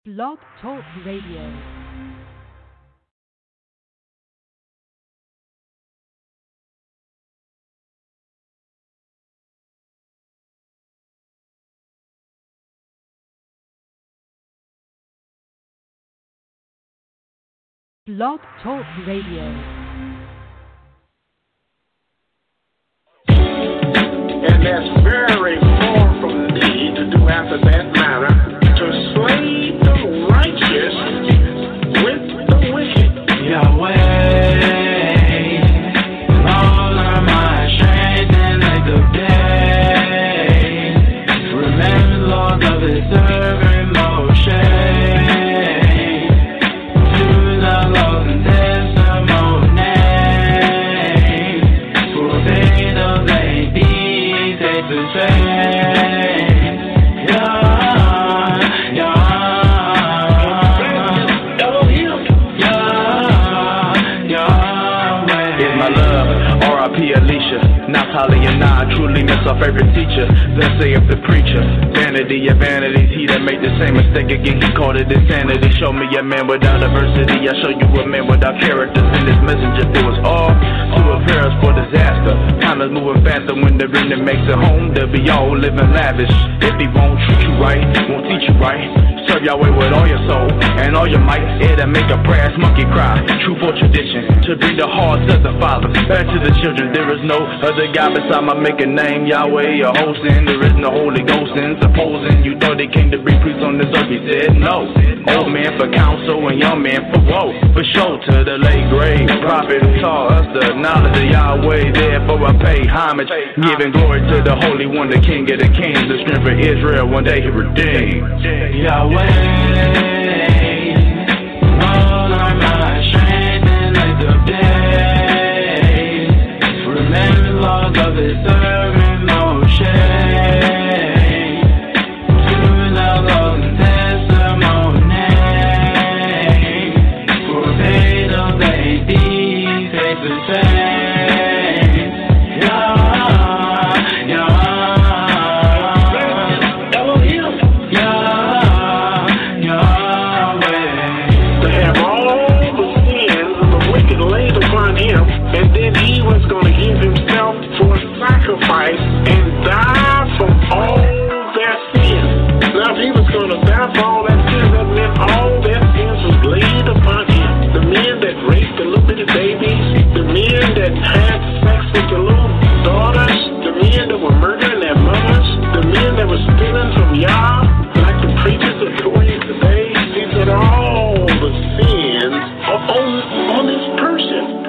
Blog Talk Radio. Blog Talk Radio. And that's very far from thee to do after that manner, to slay the righteous with the wicked. Yahweh, all of my strength and like the day. Remember, Lord, of his servant Moshe. To the Lord and testimony. For they the ladies, they to say. Natalie and I truly miss our favorite teacher. Thus saith the preacher. Vanity of vanities, he that made the same mistake again, he called it insanity. Show me a man without adversity, I show you a man without characters. And this messenger, it was all to prepare us for disaster. Time is moving faster when the remnant makes it home. They'll be all living lavish. If he won't treat you right, won't teach you right, serve Yahweh with all your soul and all your might. It'll make a brass monkey cry. True for tradition, to bring the hearts of the father back to the children. There is no other God beside my making name, Yahweh, a hosting. There is no Holy Ghost in supposing you thought he came to be priest on this earth. He said no. Old man for counsel and young man for woe. For sure to the late grade prophet who taught us the knowledge of Yahweh. Therefore I pay homage, giving glory to the Holy One, the King of the Kings, the strength of Israel. One day he redeemed. Yahweh, all of my strength and like the day. Remember, Lord, of his servant Moshe. To the Lord and testimony. For they the ladies, they the same. And then he was going to give himself for a sacrifice and die from all their sins. Now, if he was going to die for all their sins, that meant all their sins was laid upon him. The men that raped the little bitty babies, the men that had sex with the little daughters, the men that were murdering their mothers, the men that were stealing from Yah, like the preachers of Tory today. He said all the sins are on this person.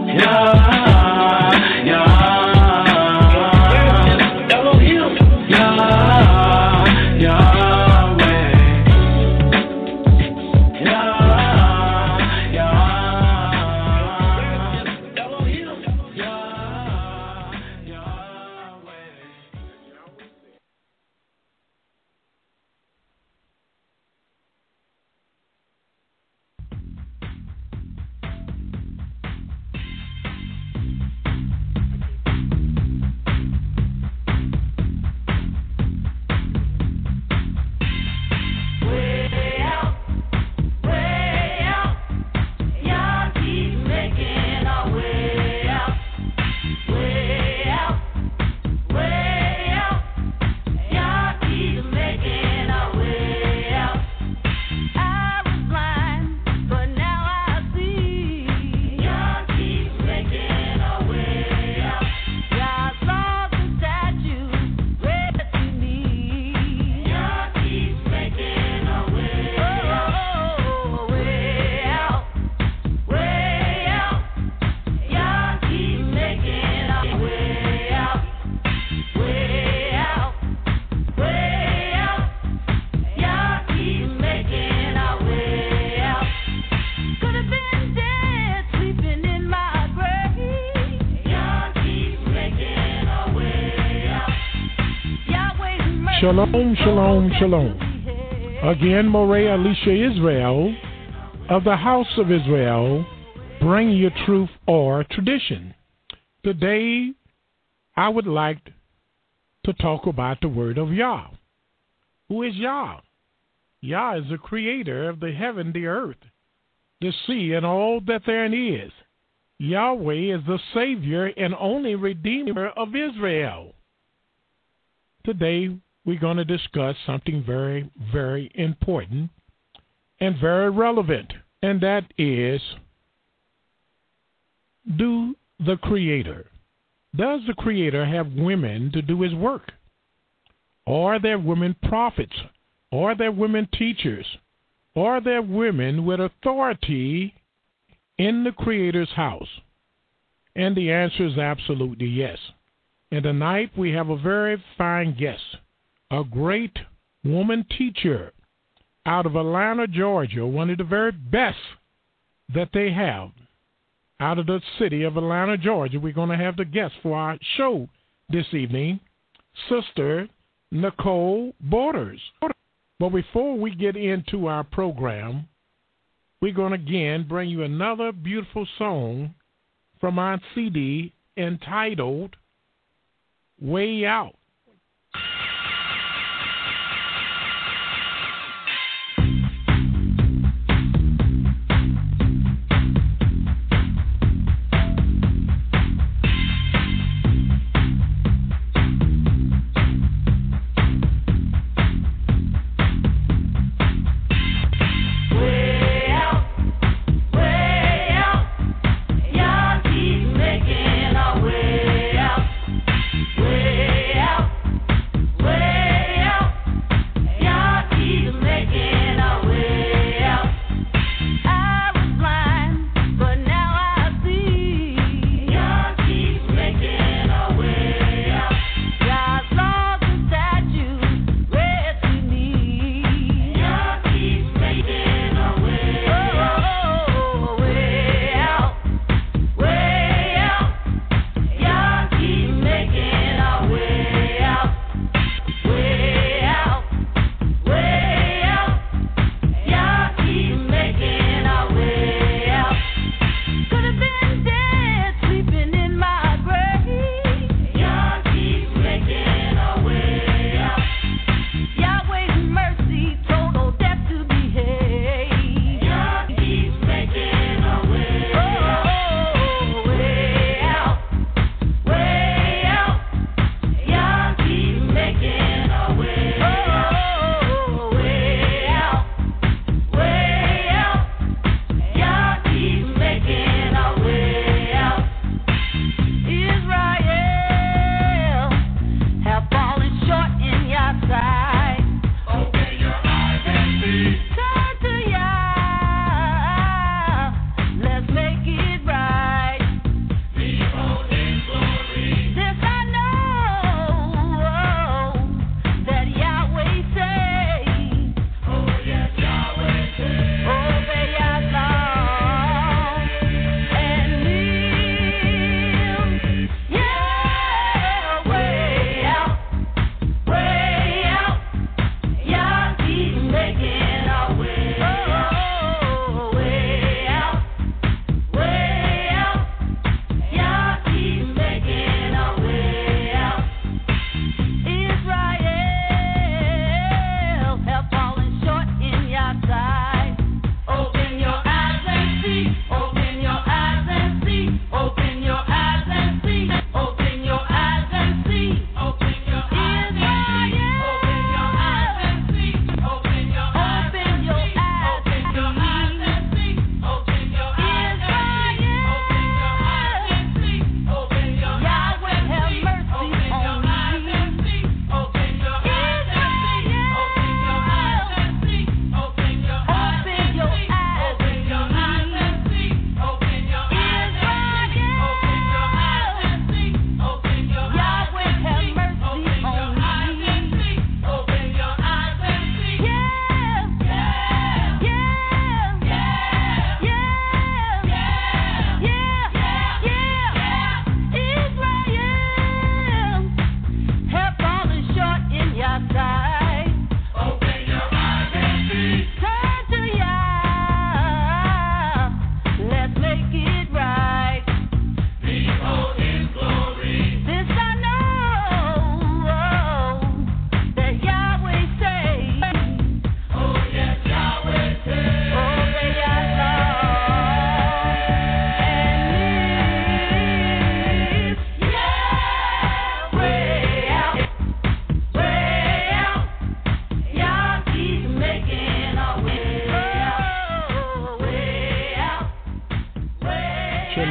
Shalom, shalom, shalom. Again, Moreh Alicia Israel of the House of Israel, bring you truth or tradition. Today, I would like to talk about the word of Yah. Who is Yah? Yah is the creator of the heaven, the earth, the sea, and all that therein is. Yahweh is the Savior and only Redeemer of Israel. Today, we're going to discuss something very, very important and very relevant, and that is, does the Creator have women to do his work? Are there women prophets? Are there women teachers? Are there women with authority in the Creator's house? And the answer is absolutely yes. And tonight we have a very fine guest, a great woman teacher out of Atlanta, Georgia, one of the very best that they have. Out of the city of Atlanta, Georgia, we're going to have the guest for our show this evening, Sister Nicole Borders. But before we get into our program, we're going to again bring you another beautiful song from our CD entitled Way Out. Way out.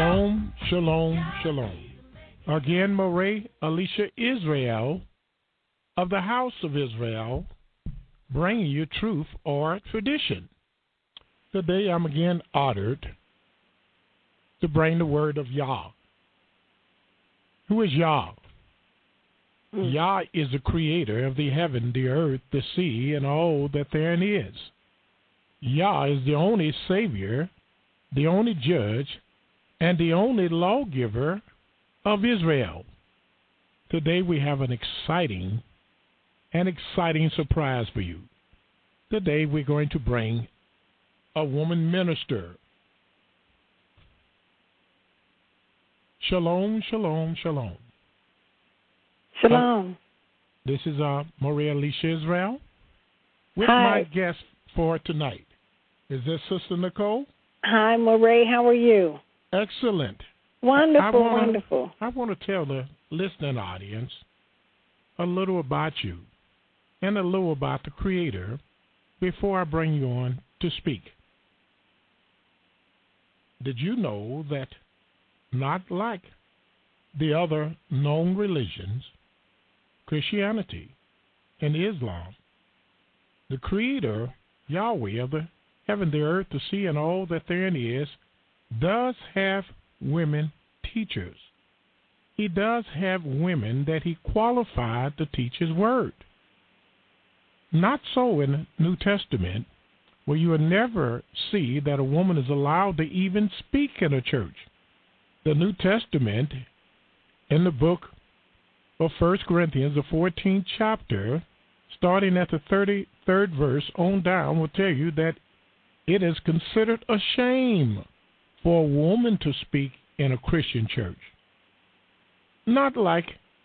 Shalom, shalom, shalom. Again, Moray Alicia Israel of the House of Israel, bringing you truth or tradition. Today I'm again honored to bring the word of Yah. Who is Yah? Yah is the creator of the heaven, the earth, the sea, and all that therein is. Yah is the only Savior, the only judge, and the only lawgiver of Israel. Today we have an exciting surprise for you. Today we're going to bring a woman minister. Shalom, shalom, shalom. Shalom. This is Maria Alicia Israel with Hi. my guest for tonight. Is this Sister Nicole? Hi, Moray. How are you? Excellent. Wonderful, wonderful. I want to tell the listening audience a little about you and a little about the Creator before I bring you on to speak. Did you know that not like the other known religions, Christianity and Islam, the Creator, Yahweh of the heaven, the earth, the sea, and all that therein is, does have women teachers. He does have women that he qualified to teach his word. Not so in the New Testament, where you will never see that a woman is allowed to even speak in a church. The New Testament, in the book of 1 Corinthians, the 14th chapter, starting at the 33rd verse on down, will tell you that it is considered a shame for a woman to speak in a Christian church. Not like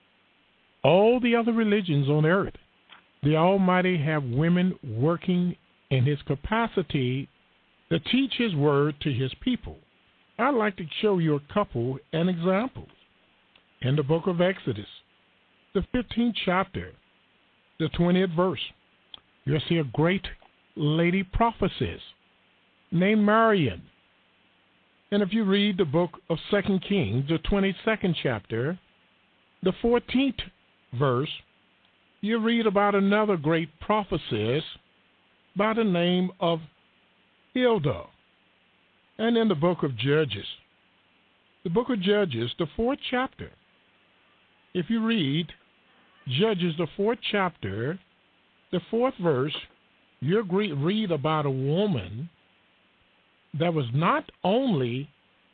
all the other religions on earth. The Almighty have women working in his capacity to teach his word to his people. I'd like to show you a couple and examples. In the book of Exodus, the 15th chapter, the 20th verse, you'll see a great lady prophetess named Marian. And if you read the book of 2 Kings, the 22nd chapter, the 14th verse, you read about another great prophetess by the name of Hilda. And in the book of Judges, the 4th chapter, if you read Judges, the 4th chapter, the 4th verse, you'll read about a woman that was not only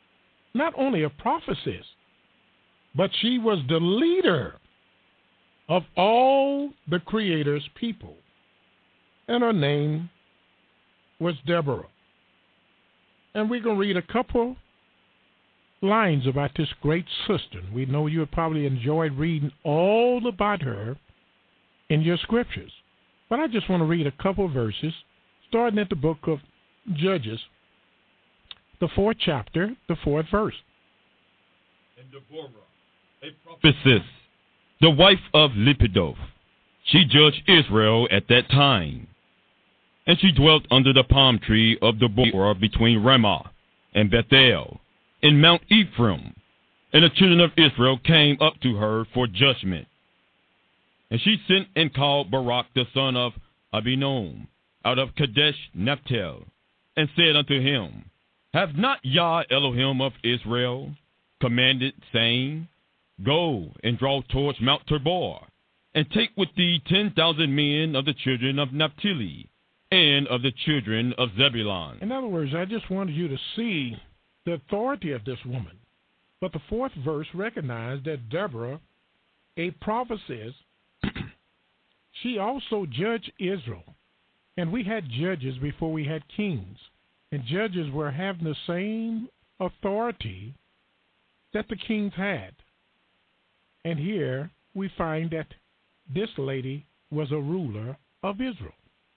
a prophetess, but she was the leader of all the Creator's people. And her name was Deborah. And we're going to read a couple lines about this great sister. We know you have probably enjoyed reading all about her in your scriptures. But I just want to read a couple verses, starting at the book of Judges, the 4th chapter, the 4th verse. And Deborah, a prophetess, the wife of Lepidoph, she judged Israel at that time. And she dwelt under the palm tree of Deborah between Ramah and Bethel in Mount Ephraim. And the children of Israel came up to her for judgment. And she sent and called Barak the son of Abinom out of Kadesh Naphtali, and said unto him, Have not Yah Elohim of Israel commanded, saying, Go and draw towards Mount Tabor, and take with thee 10,000 men of the children of Naphtali, and of the children of Zebulun. In other words, I just wanted you to see the authority of this woman. But the 4th verse recognized that Deborah, a prophetess, she also judged Israel. And we had judges before we had kings. And judges were having the same authority that the kings had. And here we find that this lady was a ruler of Israel.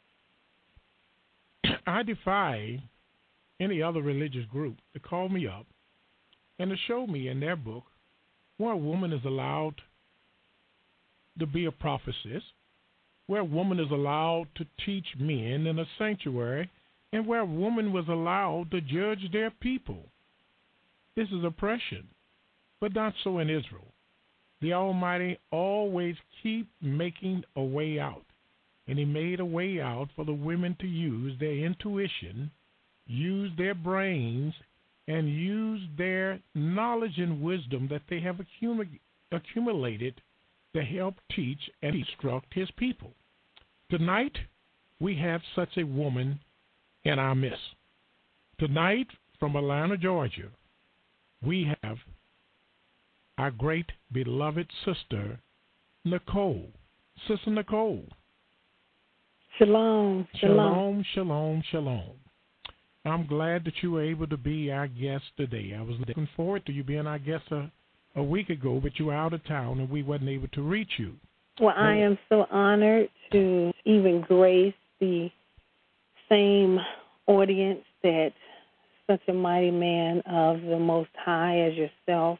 I defy any other religious group to call me up and to show me in their book where a woman is allowed to be a prophetess, where a woman is allowed to teach men in a sanctuary, and where a woman was allowed to judge their people. This is oppression. But not so in Israel. The Almighty always keep making a way out. And he made a way out for the women to use their intuition, use their brains, and use their knowledge and wisdom that they have accumulated to help teach and instruct his people. Tonight, we have such a woman in our midst. Tonight, from Atlanta, Georgia, we have our great beloved sister, Nicole. Sister Nicole. Shalom. Shalom, shalom, shalom. I'm glad that you were able to be our guest today. I was looking forward to you being our guest a week ago, but you were out of town and we wasn't able to reach you. Well, I am so honored to even grace the same audience that such a mighty man of the Most High as yourself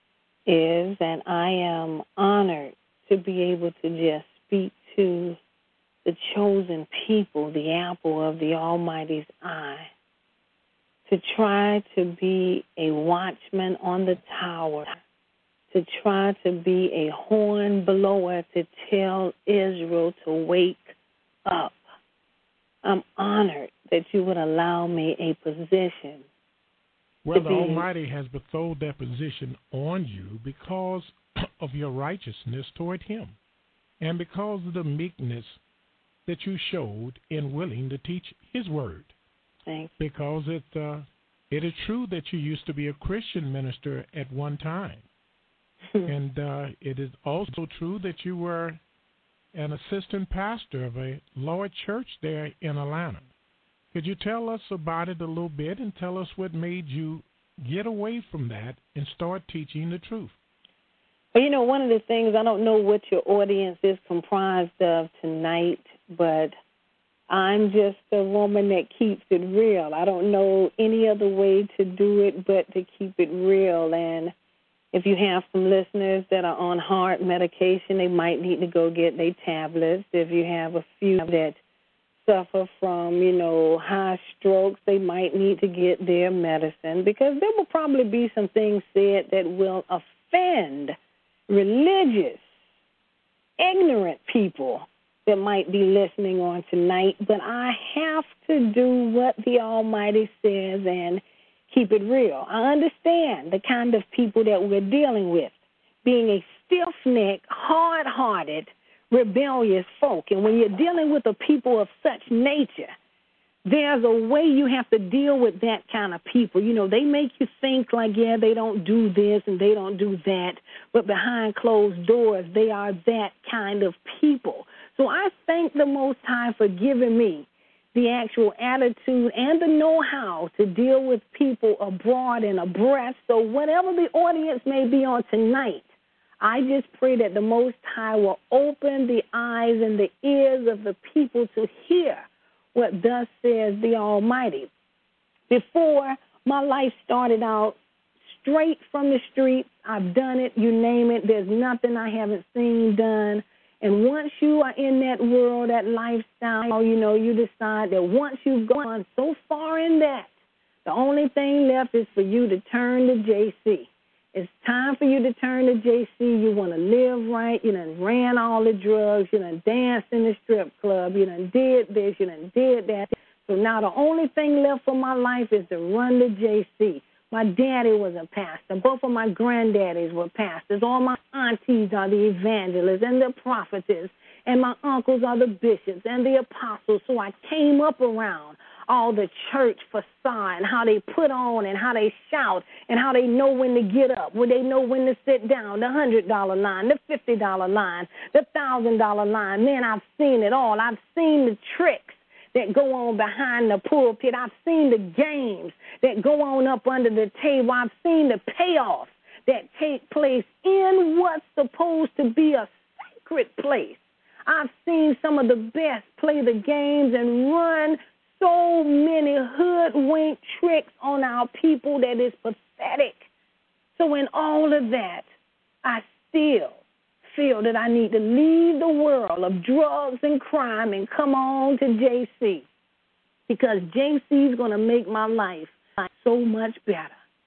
is, and I am honored to be able to just speak to the chosen people, the apple of the Almighty's eye, to try to be a watchman on the tower, to try to be a horn blower to tell Israel to wake up. I'm honored that you would allow me a position. Well, the Almighty has bestowed that position on you because of your righteousness toward him and because of the meekness that you showed in willing to teach his word. Thanks. Because it is true that you used to be a Christian minister at one time. And it is also true that you were an assistant pastor of a lower church there in Atlanta. Could you tell us about it a little bit and tell us what made you get away from that and start teaching the truth? Well, you know, one of the things, I don't know what your audience is comprised of tonight, but I'm just a woman that keeps it real. I don't know any other way to do it but to keep it real. And if you have some listeners that are on heart medication, they might need to go get their tablets. If you have a few that suffer from, high strokes, they might need to get their medicine, because there will probably be some things said that will offend religious, ignorant people that might be listening on tonight. But I have to do what the Almighty says and keep it real. I understand the kind of people that we're dealing with, being a stiff-necked, hard-hearted, rebellious folk. And when you're dealing with a people of such nature, there's a way you have to deal with that kind of people. They make you think like, yeah, they don't do this and they don't do that, but behind closed doors, they are that kind of people. So I thank the Most High for giving me the actual attitude and the know-how to deal with people abroad and abreast. So whatever the audience may be on tonight, I just pray that the Most High will open the eyes and the ears of the people to hear what thus says the Almighty. Before, my life started out straight from the streets. I've done it, you name it. There's nothing I haven't seen done. And once you are in that world, that lifestyle, you decide that once you've gone so far in that, the only thing left is for you to turn to JC. It's time for you to turn to JC. You want to live right. You done ran all the drugs. You done danced in the strip club. You done did this. You done did that. So now the only thing left for my life is to run to JC. My daddy was a pastor. Both of my granddaddies were pastors. All my aunties are the evangelists and the prophetess. And my uncles are the bishops and the apostles. So I came up around all the church facade and how they put on and how they shout and how they know when to get up, when they know when to sit down, the $100 line, the $50 line, the $1,000 line. Man, I've seen it all. I've seen the tricks that go on behind the pulpit. I've seen the games that go on up under the table. I've seen the payoffs that take place in what's supposed to be a sacred place. I've seen some of the best play the games and run so many hoodwink tricks on our people that is pathetic. So in all of that, I still feel that I need to leave the world of drugs and crime and come on to JC, because JC is going to make my life so much better.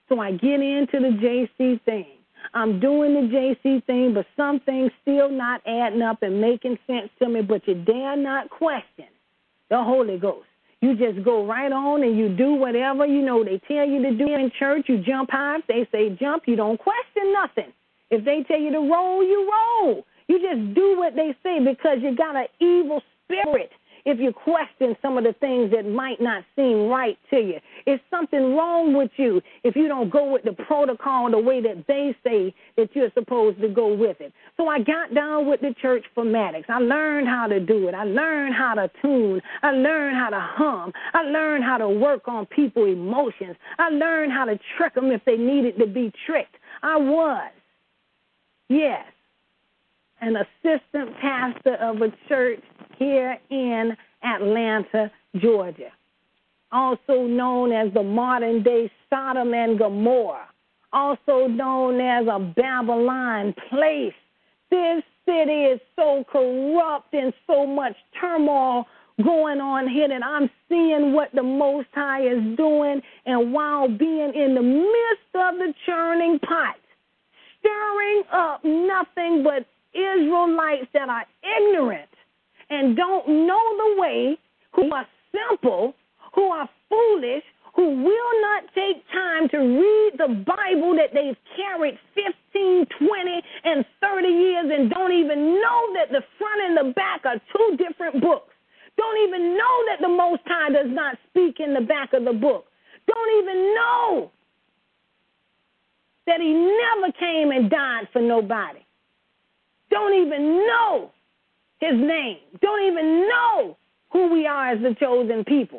So I get into the JC thing. I'm doing the JC thing, but some things still not adding up and making sense to me, but you dare not question the Holy Ghost. You just go right on and you do whatever, they tell you to do in church. You jump high. If they say jump, you don't question nothing. If they tell you to roll, you roll. You just do what they say because you got an evil spirit if you question some of the things that might not seem right to you. It's something wrong with you if you don't go with the protocol the way that they say that you're supposed to go with it. So I got down with the church formatics. I learned how to do it. I learned how to tune. I learned how to hum. I learned how to work on people's emotions. I learned how to trick them if they needed to be tricked. I was, yes, an assistant pastor of a church here in Atlanta, Georgia, also known as the modern-day Sodom and Gomorrah, also known as a Babylon place. This city is so corrupt and so much turmoil going on here that I'm seeing what the Most High is doing, and while being in the midst of the churning pot, stirring up nothing but Israelites that are ignorant and don't know the way, who are simple, who are foolish, who will not take time to read the Bible that they've carried 15, 20, and 30 years and don't even know that the front and the back are two different books. Don't even know that the Most High does not speak in the back of the book. Don't even know that he never came and died for nobody. Don't even know his name. Don't even know who we are as the chosen people.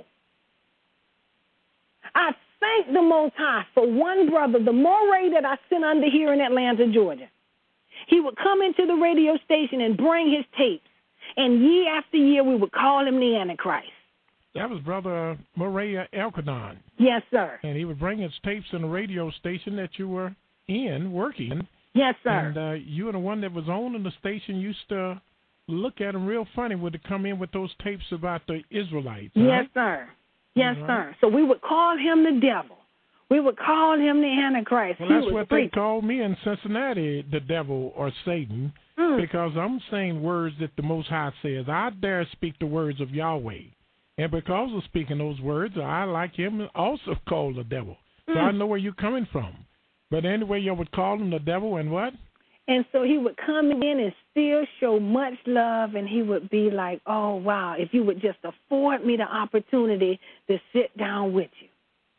I thank the Most High for one brother, the Moray that I sent under here in Atlanta, Georgia. He would come into the radio station and bring his tapes, and year after year we would call him the Antichrist. That was Brother Moray Elkanon. Yes, sir. And he would bring his tapes in the radio station that you were in, working. Yes, sir. And you and the one that was owning the station used to look at him real funny when they come in with those tapes about the Israelites. Yes, sir. Yes, sir. So we would call him the devil. We would call him the Antichrist. Well, that's what they called me in Cincinnati, the devil or Satan, because I'm saying words that the Most High says. I dare speak the words of Yahweh. And because of speaking those words, I, like him, also called the devil. So I know where you're coming from. But anyway, you would call him the devil and what? And so he would come in and still show much love, and he would be like, oh, wow, if you would just afford me the opportunity to sit down with you.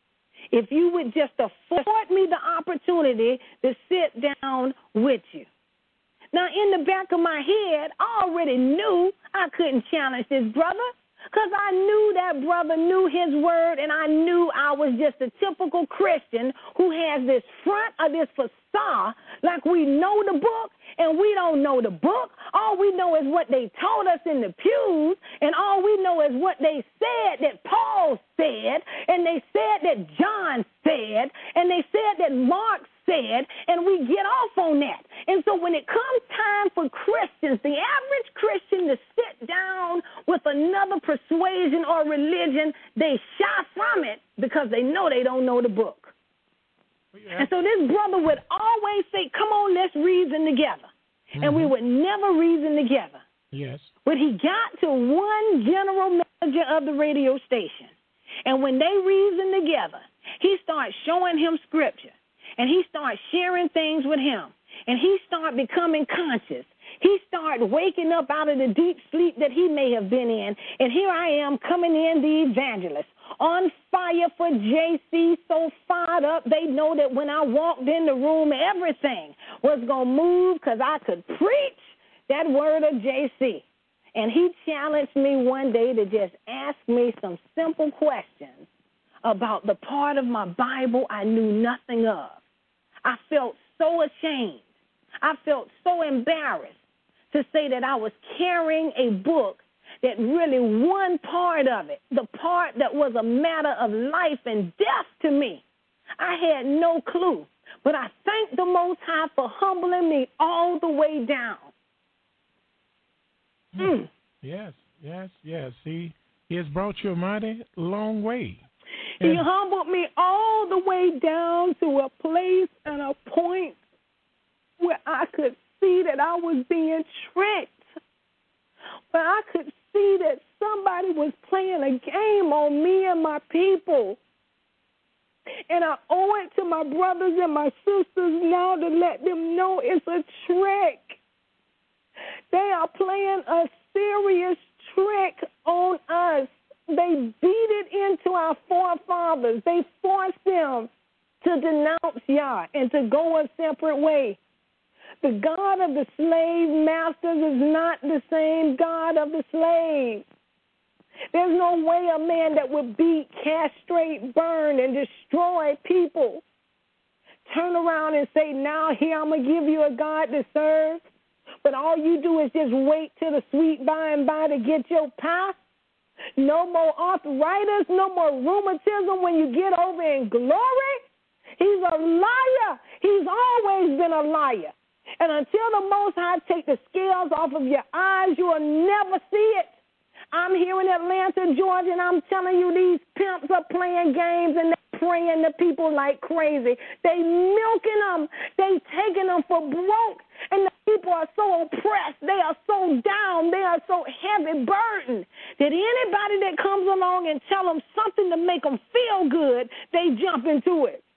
If you would just afford me the opportunity to sit down with you. Now, in the back of my head, I already knew I couldn't challenge this brother, because I knew that brother knew his word, and I knew I was just a typical Christian who has this front of this facade like we know the book, and we don't know the book. All we know is what they told us in the pews, and all we know is what they said that Paul said, and they said that John said, and they said that Mark said, and we get off on that. And so when it comes time for Christians, the average Christian, to sit down with another persuasion or religion, they shy from it because they know they don't know the book. Yeah. And so this brother would always say, come on, let's reason together. And we would never reason together. Yes. But he got to one general manager of the radio station, and when they reasoned together, he started showing him scripture. And he started sharing things with him. And he started becoming conscious. He started waking up out of the deep sleep that he may have been in. And here I am coming in, the evangelist, on fire for JC, so fired up. They know that when I walked in the room, everything was going to move because I could preach that word of JC. And he challenged me one day to just ask me some simple questions about the part of my Bible I knew nothing of. I felt so ashamed. I felt so embarrassed to say that I was carrying a book that really one part of it, the part that was a matter of life and death to me, I had no clue. But I thank the Most High for humbling me all the way down. Yes. He has brought you a mighty long way. He humbled me all the way down to a place and a point where I could see that I was being tricked, where I could see that somebody was playing a game on me and my people. And I owe it to my brothers and my sisters now to let them know it's a trick. They are playing a serious trick on us. They beat it into our forefathers. They forced them to denounce Yah and to go a separate way. The God of the slave masters is not the same God of the slave. There's no way a man that would beat, castrate, burn, and destroy people turn around and say, now here I'm going to give you a God to serve, but all you do is just wait till the sweet by and by to get your pie. No more arthritis, no more rheumatism when you get over in glory. He's a liar. He's always been a liar. And until the Most High take the scales off of your eyes, you will never see it. I'm here in Atlanta, Georgia, and I'm telling you, these pimps are playing games and they're preying to people like crazy. They milking them. They taking them for broke. And the people are so oppressed. They are so down. They are so heavy burdened that anybody that comes along and tell them something to make them feel good, they jump into it.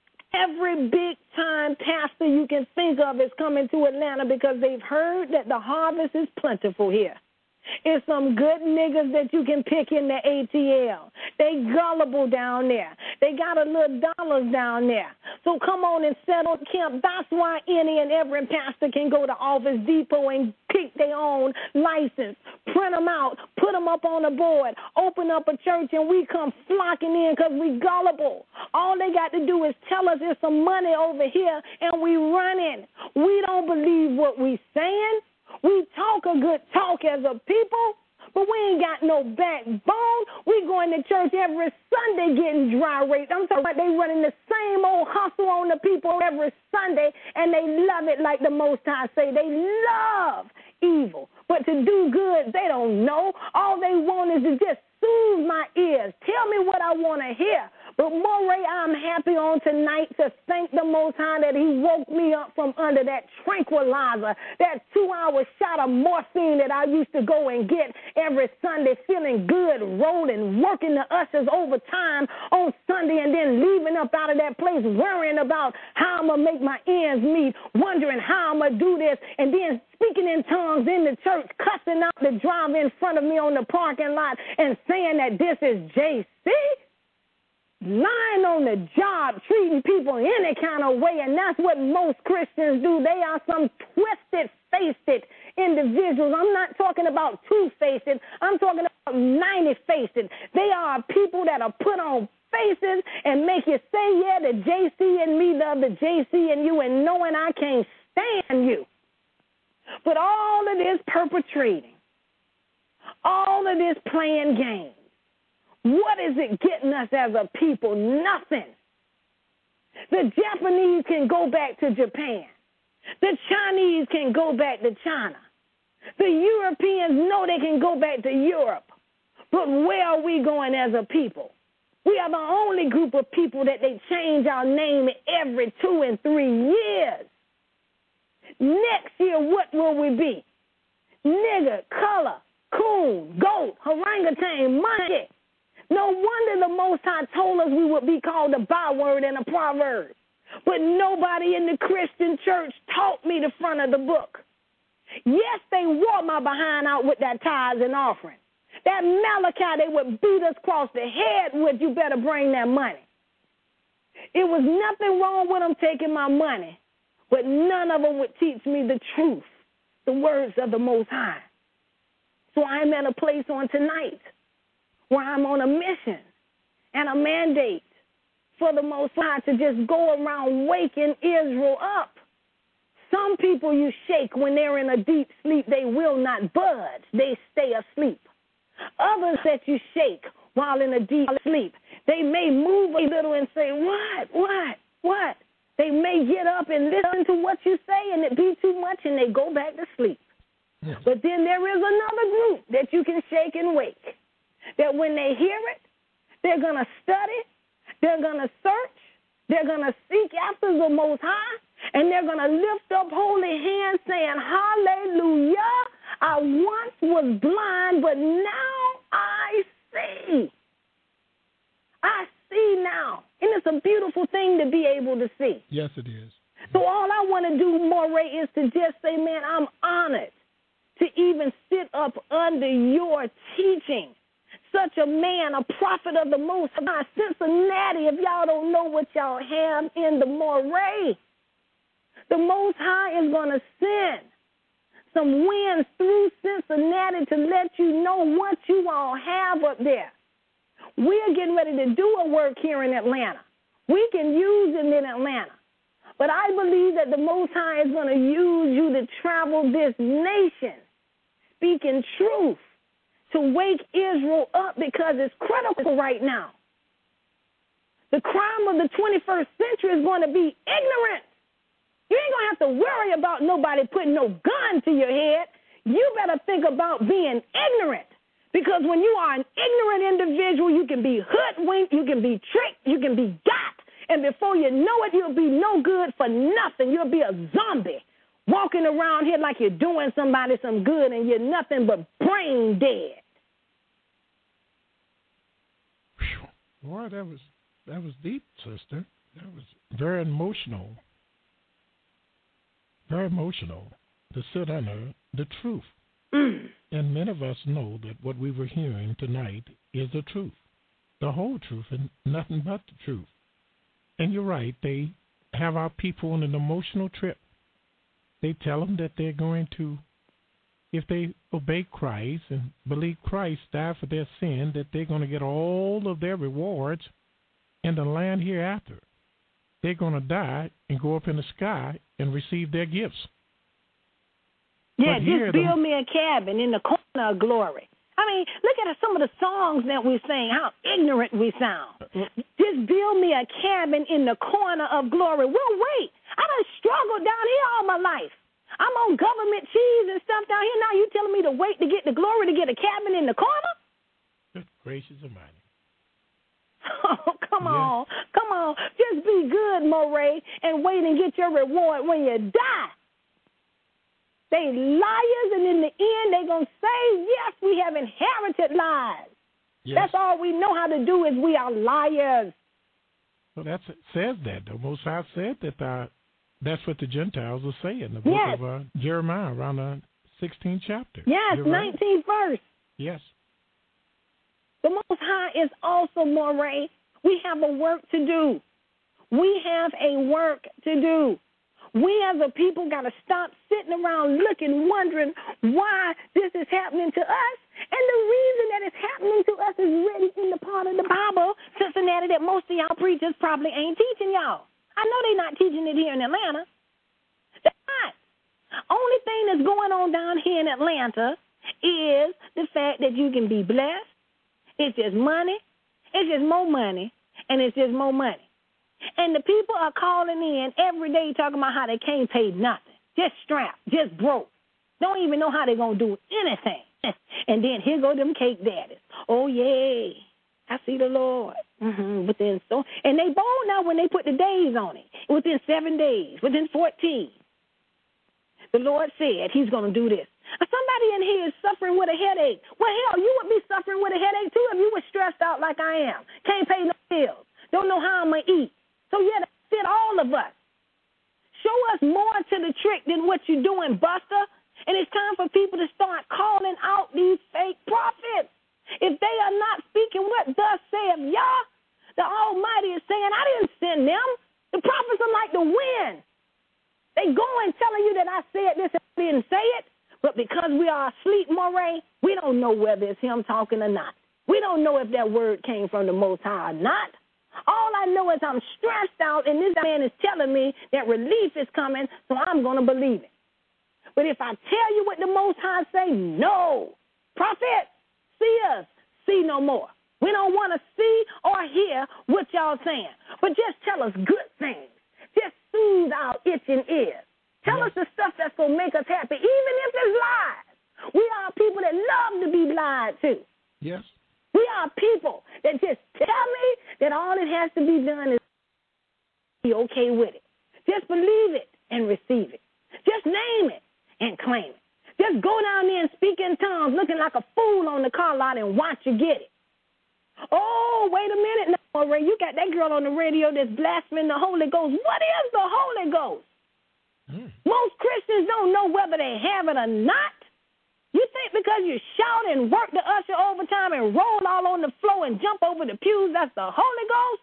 Every big-time pastor you can think of is coming to Atlanta because they've heard that the harvest is plentiful here. It's some good niggas that you can pick in the ATL. They gullible down there. They got a little dollars down there. So come on and settle camp. That's why any and every pastor can go to Office Depot and pick their own license, print them out, put them up on the board, open up a church, and we come flocking in because we gullible. All they got to do is tell us there's some money over here, and we running. We don't believe what we saying. We talk a good talk as a people, but we ain't got no backbone. We going to church every Sunday getting dry raped. I'm talking about they running the same old hustle on the people every Sunday, and they love it like the Most High say. They love evil, but to do good, they don't know. All they want is to just soothe my ears. Tell me what I want to hear. But Moray, I'm happy on tonight to thank the Most High that he woke me up from under that tranquilizer, that 2-hour shot of morphine that I used to go and get every Sunday, feeling good, rolling, working the ushers overtime on Sunday, and then leaving up out of that place worrying about how I'm going to make my ends meet, wondering how I'm going to do this, and then speaking in tongues in the church, cussing out the driver in front of me on the parking lot and saying that this is JC. Lying on the job, treating people any kind of way, and that's what most Christians do. They are some twisted-faced individuals. I'm not talking about two-faced. I'm talking about 90-faced. They are people that are put on faces and make you say, yeah, the JC and me love the JC and you, and knowing I can't stand you. But all of this perpetrating, all of this playing games, what is it getting us as a people? Nothing. The Japanese can go back to Japan. The Chinese can go back to China. The Europeans know they can go back to Europe. But where are we going as a people? We are the only group of people that they change our name every 2 and 3 years. Next year, what will we be? Nigger, color, coon, goat, orangutan, monkey. No wonder the Most High told us we would be called a byword and a proverb. But nobody in the Christian church taught me the front of the book. Yes, they wore my behind out with that tithes and offering. That Malachi, they would beat us across the head with, you better bring that money. It was nothing wrong with them taking my money, but none of them would teach me the truth, the words of the Most High. So I'm at a place on tonight where I'm on a mission and a mandate for the Most High to just go around waking Israel up. Some people you shake when they're in a deep sleep, they will not budge. They stay asleep. Others that you shake while in a deep sleep, they may move a little and say, what? They may get up and listen to what you say and it be too much and they go back to sleep. Yes. But then there is another group that you can shake and wake, that when they hear it, they're going to study, They're going to search. They're going to seek after the Most High. And they're going to lift up holy hands saying, hallelujah. I once was blind, but now I see. I see now. And it's a beautiful thing to be able to see. Yes, it is. So all I want to do, Moray, is to just say, man, I'm honored to even sit up under your teaching. Such a man, a prophet of the Most High. Cincinnati, if y'all don't know what y'all have in the Moray, the Most High is going to send some winds through Cincinnati to let you know what you all have up there. We're getting ready to do a work here in Atlanta. We can use it in Atlanta. But I believe that the Most High is going to use you to travel this nation, speaking truth, to wake Israel up because it's critical right now. The crime of the 21st century is going to be ignorance. You ain't going to have to worry about nobody putting no gun to your head. You better think about being ignorant. Because when you are an ignorant individual, you can be hoodwinked, you can be tricked, you can be got. And before you know it, you'll be no good for nothing. You'll be a zombie walking around here like you're doing somebody some good and you're nothing but brain dead. Boy, that was deep, sister. That was very emotional. Very emotional to sit under the truth. And many of us know that what we were hearing tonight is the truth, the whole truth, and nothing but the truth. And you're right, they have our people on an emotional trip. They tell them that they're going to, if they obey Christ and believe Christ died for their sin, that they're going to get all of their rewards in the land hereafter. They're going to die and go up in the sky and receive their gifts. Yeah, just build me a cabin in the corner of glory. I mean, look at some of the songs that we sing, how ignorant we sound. Just build me a cabin in the corner of glory. Well, wait, I done struggled down here all my life. I'm on government cheese and stuff down here. Now you telling me to wait to get the glory to get a cabin in the corner? Good gracious almighty. Oh, come on. Come on. Just be good, Moray, and wait and get your reward when you die. They liars, and in the end, they're going to say, yes, we have inherited lies. Yes. That's all we know how to do is we are liars. Well, it says that. The Most High said that that's what the Gentiles will say in the book of Jeremiah, around the 16th chapter. Yes, 19th verse. Yes. The Most High is also, Moray, we have a work to do. We have a work to do. We as a people got to stop sitting around looking, wondering why this is happening to us. And the reason that it's happening to us is written in the part of the Bible, Cincinnati, that most of y'all preachers probably ain't teaching y'all. I know they're not teaching it here in Atlanta. They're not. Only thing that's going on down here in Atlanta is the fact that you can be blessed. It's just money. It's just more money. And it's just more money. And the people are calling in every day talking about how they can't pay nothing. Just strapped, just broke. Don't even know how they're going to do anything. And then here go them cake daddies. Oh, yeah, I see the Lord. And they bold now when they put the days on it. Within 7 days, within 14. The Lord said he's going to do this. Somebody in here is suffering with a headache. Well, hell, you would be suffering with a headache, too, if you were stressed out like I am. Can't pay no bills. Don't know how I'm going to eat. So, yeah, that fit all of us. Show us more to the trick than what you're doing, Buster. And it's time for people to start calling out these fake prophets. If they are not speaking what thus saith Yah, the Almighty is saying, I didn't send them. The prophets are like the wind. They going telling you that I said this and I didn't say it. But because we are asleep, Moray, we don't know whether it's him talking or not. We don't know if that word came from the Most High or not. All I know is I'm stressed out, and this man is telling me that relief is coming, so I'm going to believe it. But if I tell you what the Most High say, no. Prophet, see us, see no more. We don't want to see or hear what y'all saying. But just tell us good things. Just soothe our itching ears. Tell us the stuff that's going to make us happy, even if it's lies. We are people that love to be lied to. Yes. We are people that just tell me that all it has to be done is be okay with it. Just believe it and receive it. Just name it and claim it. Just go down there and speak in tongues looking like a fool on the car lot and watch you get it. Oh, wait a minute now, Ray. You got that girl on the radio that's blaspheming the Holy Ghost. What is the Holy Ghost? Most Christians don't know whether they have it or not. You think because you shout and work the usher overtime and roll all on the floor and jump over the pews, that's the Holy Ghost?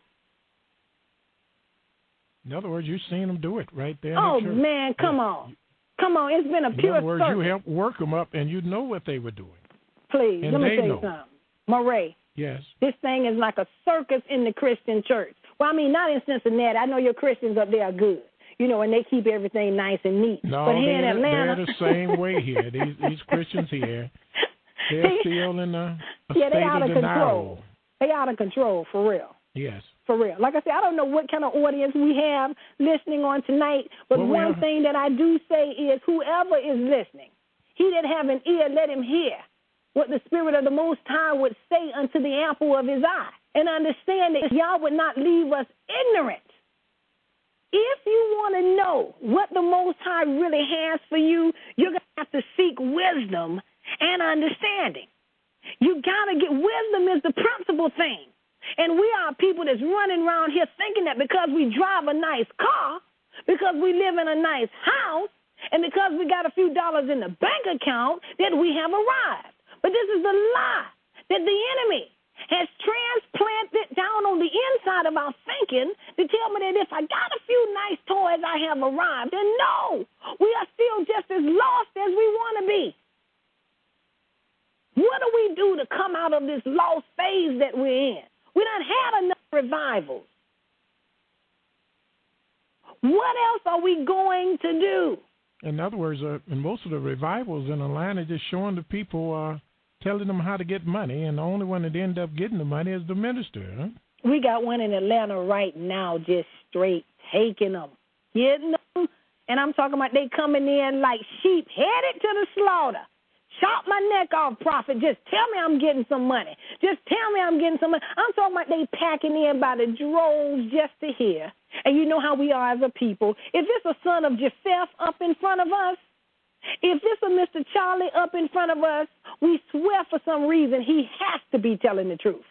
In other words, you've seen them do it right there. Oh, man, come on. Come on, it's been a pure circus. In other words, circus. you helped work them up, and you know what they were doing. Please, and let me tell you know. something. Murray, yes, this thing is like a circus in the Christian church. Well, I mean, not in Cincinnati. I know your Christians up there are good, you know, and they keep everything nice and neat. No, but here in Atlanta, they're the same way here. These Christians here, they're still in a yeah, state they out of control. denial. They out of control, for real. Yes. For real. Like I said, I don't know what kind of audience we have listening on tonight, but one thing that I do say is whoever is listening, he that have an ear, let him hear what the Spirit of the Most High would say unto the apple of his eye, and understand that y'all would not leave us ignorant. If you want to know what the Most High really has for you, you're going to have to seek wisdom and understanding. You got to get wisdom is the principal thing. And we are people that's running around here thinking that because we drive a nice car, because we live in a nice house, and because we got a few dollars in the bank account, that we have arrived. But this is the lie that the enemy has transplanted down on the inside of our thinking to tell me that if I got a few nice toys, I have arrived. And no, we are still just as lost as we want to be. What do we do to come out of this lost phase that we're in? We done had enough revivals. What else are we going to do? In other words, in most of the revivals in Atlanta, just showing the people, telling them how to get money, and the only one that end up getting the money is the minister. Huh? We got one in Atlanta right now just straight taking them. You know? And I'm talking about they coming in like sheep headed to the slaughter. Chop my neck off, prophet. Just tell me I'm getting some money. Just tell me I'm getting some money. I'm talking about they packing in by the droves just to hear. And you know how we are as a people. If it's a son of Japheth up in front of us, if it's a Mr. Charlie up in front of us, we swear for some reason he has to be telling the truth.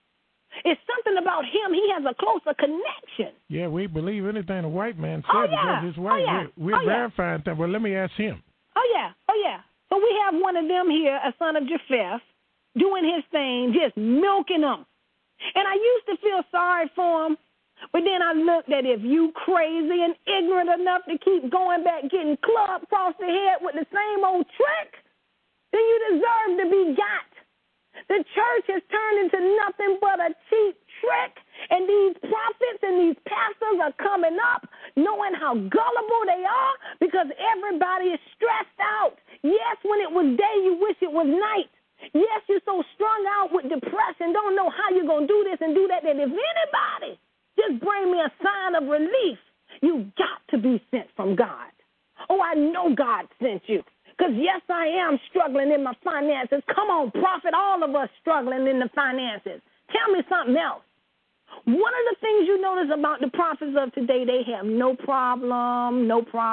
It's something about him. He has a closer connection. Yeah, we believe anything a white man says because it's white. We're verifying that. Well, let me ask him. Oh, yeah. So we have one of them here, a son of Japheth, doing his thing, just milking them. And I used to feel sorry for him, but then I looked at if you crazy and ignorant enough to keep going back getting clubbed across the head with the same old trick, then you deserve to be got. The church has turned into nothing but a cheap trick, and these prophets and these pastors are coming up knowing how gullible they are because everybody is stressed out. Yes, when it was day, you wish it was night. Yes, you're so strung out with depression, don't know how you're going to do this and do that if anybody just bring me a sign of relief, you got to be sent from God. Oh, I know God sent you. Because, yes, I am struggling in my finances. Come on, prophet, all of us struggling in the finances. Tell me something else. One of the things you notice about the prophets of today, they have no problem,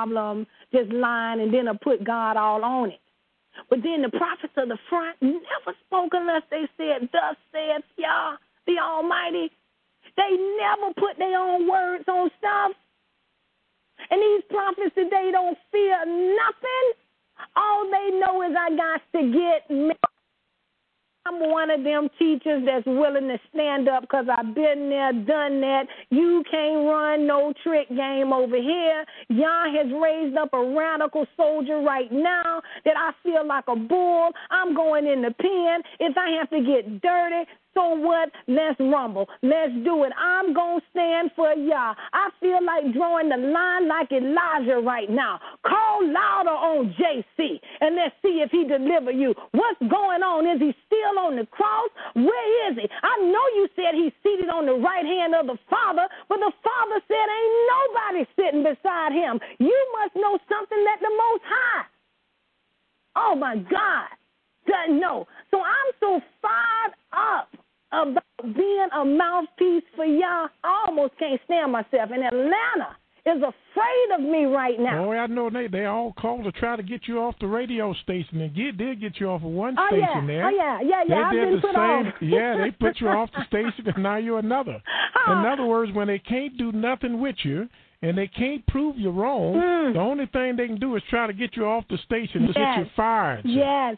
just lying and then put God all on it. But then the prophets of the front never spoke unless they said, thus saith Yah, the Almighty. They never put their own words on stuff. And these prophets today don't fear nothing. All they know is I got to get me. I'm one of them teachers that's willing to stand up because I've been there, done that. You can't run no trick game over here. Yah has raised up a radical soldier right now that I feel like a bull. I'm going in the pen. If I have to get dirty, so what? Let's rumble. Let's do it. I'm going to stand for Yah. I feel like drawing the line like Elijah right now. Call louder on JC, and let's see if he deliver you. What's going on? Is he still on the cross? Where is he? I know you said he's seated on the right hand of the Father, but the Father said ain't nobody sitting beside him. You must know something that the Most High. Oh, my God. Doesn't know. So I'm so fired up about being a mouthpiece for y'all, I almost can't stand myself. And Atlanta is afraid of me right now. Oh, I know they all called to try to get you off the radio station, and did get you off of one station there. Oh, yeah. I've been put off. Yeah, they put you off the station, and now you're another. In other words, when they can't do nothing with you, and they can't prove you wrong, the only thing they can do is try to get you off the station to get you fired. Yes.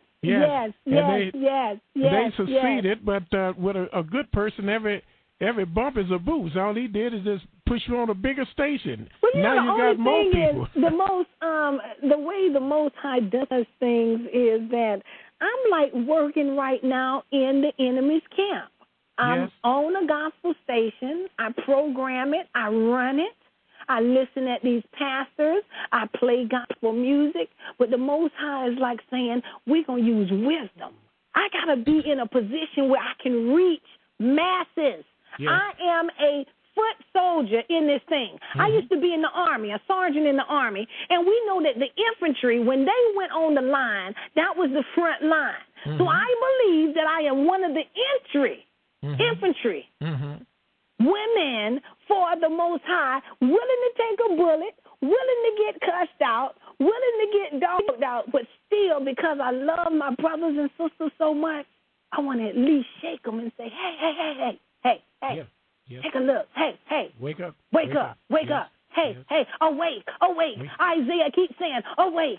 They succeeded, but with a good person, every bump is a boost. All he did is just push you on a bigger station. Well, now you got more people. The way the Most High does things is that I'm like working right now in the enemy's camp. I'm on a gospel station. I program it. I run it. I listen at these pastors. I play gospel music. But the Most High is like saying, we're going to use wisdom. I got to be in a position where I can reach masses. Yes. I am a foot soldier in this thing. I used to be in the Army, a sergeant in the Army, and we know that the infantry, when they went on the line, that was the front line. So I believe that I am one of the infantry women for the Most High, willing to take a bullet, willing to get cussed out, willing to get dogged out, but still, because I love my brothers and sisters so much, I want to at least shake them and say, hey. Take a look. Hey. Wake up. Hey, awake. Isaiah keeps saying, awake.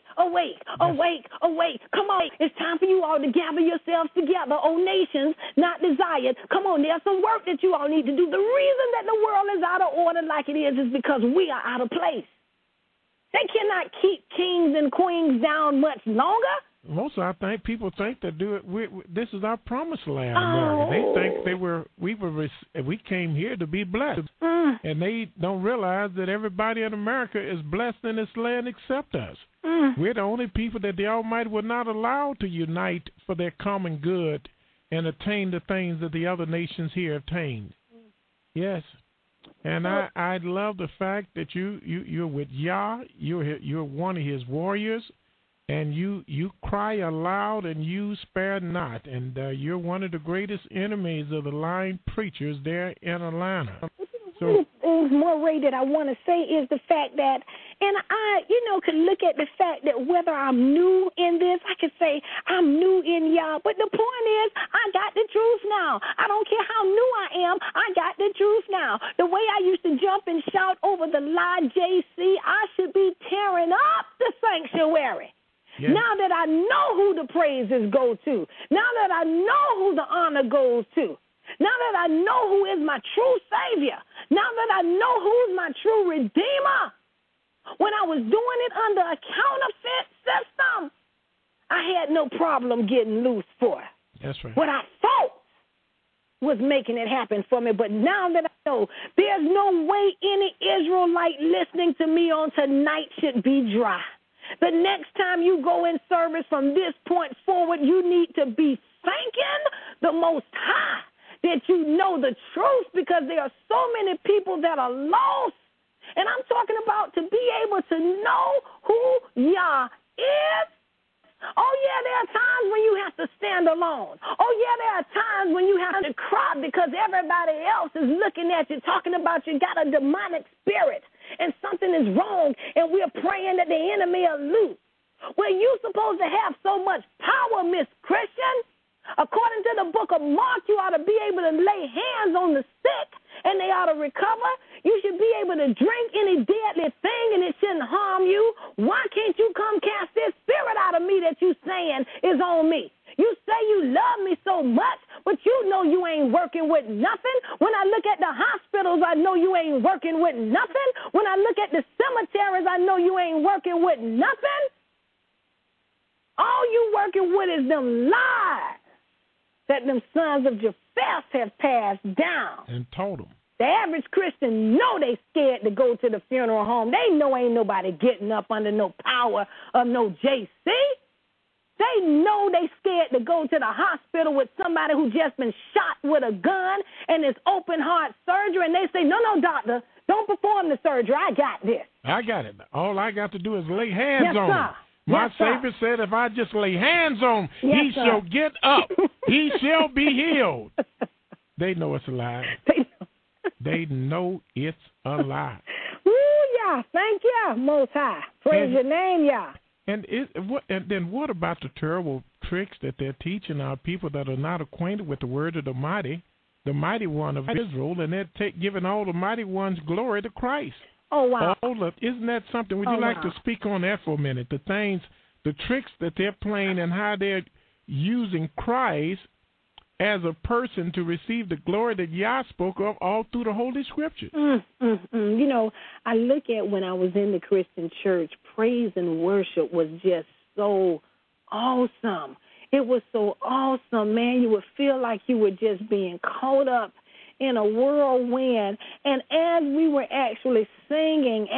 Come on, it's time for you all to gather yourselves together, O nations not desired. Come on, there's some work that you all need to do. The reason that the world is out of order like it is because we are out of place. They cannot keep kings and queens down much longer. Most I think people think that this is our promised land, America. They think we came here to be blessed, and they don't realize that everybody in America is blessed in this land except us. We're the only people that the Almighty will not allow to unite for their common good and attain the things that the other nations here attained. Yes, and I love the fact that you're with Yah. You're one of His warriors. And you cry aloud and you spare not. And you're one of the greatest enemies of the lying preachers there in Atlanta. So, things more, Ray, that I want to say is the fact that, and I, could look at the fact that whether I'm new in this, I could say I'm new in y'all. But the point is, I got the truth now. I don't care how new I am, I got the truth now. The way I used to jump and shout over the lie JC, I should be tearing up the sanctuary. Yes. Now that I know who the praises go to, now that I know who the honor goes to, now that I know who is my true Savior, now that I know who's my true Redeemer, when I was doing it under a counterfeit system, I had no problem getting loose for it. That's right. What I thought was making it happen for me, but now that I know, there's no way any Israelite listening to me on tonight should be dry. The next time you go in service from this point forward, you need to be thanking the Most High that you know the truth, because there are so many people that are lost. And I'm talking about to be able to know who Yah is. Oh, yeah, there are times when you have to stand alone. Oh, yeah, there are times when you have to cry because everybody else is looking at you, talking about you got a demonic spirit and something is wrong, and we're praying that the enemy are loose. Well, you're supposed to have so much power, Miss Christian. According to the book of Mark, you ought to be able to lay hands on the sick, and they ought to recover. You should be able to drink any deadly thing, and it shouldn't harm you. Why can't you come cast this spirit out of me that you saying is on me? You say you love me so much, but you know you ain't working with nothing. When I look at the hospitals, I know you ain't working with nothing. When I look at the cemeteries, I know you ain't working with nothing. All you working with is them lies that them sons of Japheth have passed down. And told them. The average Christian know they scared to go to the funeral home. They know ain't nobody getting up under no power of no JC. They know they scared to go to the hospital with somebody who just been shot with a gun and it's open heart surgery, and they say, no, doctor, don't perform the surgery. I got this. I got it. All I got to do is lay hands on him. My Savior said if I just lay hands on him, he shall get up. He shall be healed. They know it's a lie. They know it's a lie. Woo, yeah. Thank you, Most High. Praise your name, yeah. And then what about the terrible tricks that they're teaching our people that are not acquainted with the word of the mighty one of Israel, and they're giving all the mighty one's glory to Christ? Oh, wow. Isn't that something? Would you like to speak on that for a minute? The tricks that they're playing and how they're using Christ as a person to receive the glory that Yah spoke of all through the Holy Scriptures. You know, I look at when I was in the Christian church, praise and worship was just so awesome. It was so awesome, man. You would feel like you were just being caught up in a whirlwind. And as we were actually singing,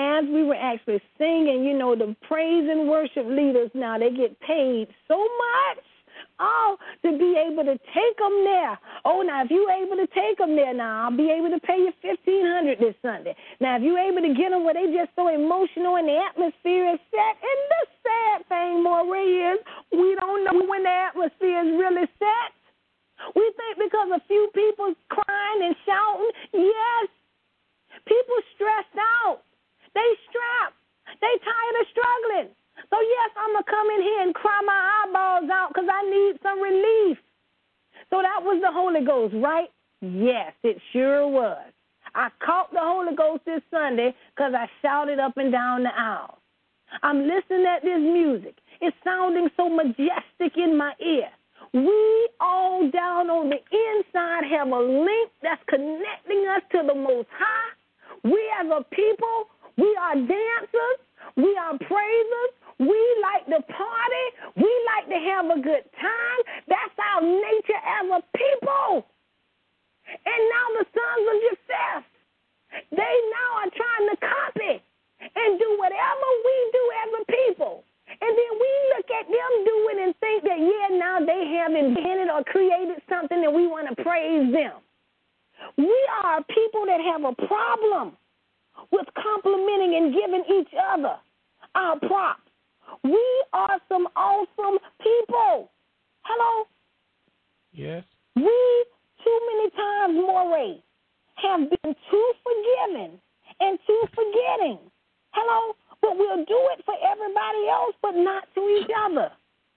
you know, the praise and worship leaders now, they get paid so much. To be able to take them there. Now, if you're able to take them there now, I'll be able to pay you $1,500 this Sunday. Now, if you're able to get them where they just so emotional and the atmosphere is set, and the sad thing, Maureen, is we don't know when the atmosphere is really set. We think because a few people crying and shouting, yes, people stressed out. They strapped. They tired of struggling. So, yes, I'm going to come in here and cry my eyeballs out because I need some relief. So that was the Holy Ghost, right? Yes, it sure was. I caught the Holy Ghost this Sunday because I shouted up and down the aisle. I'm listening at this music. It's sounding so majestic in my ear. We all down on the inside have a link that's connecting us to the Most High. We as a people, we are dancers. We are praisers. We like to party. We like to have a good time. That's our nature as a people. And now the sons of Joseph, they now are trying to copy and do whatever we do as a people. And then we look at them doing and think that, now they have invented or created something and we want to praise them. We are a people that have a problem with complimenting and giving each other our props. We are some awesome people. Hello? Yes. We, too many times, Moray, have been too forgiving and too forgetting. Hello? But we'll do it for everybody else, but not to each other.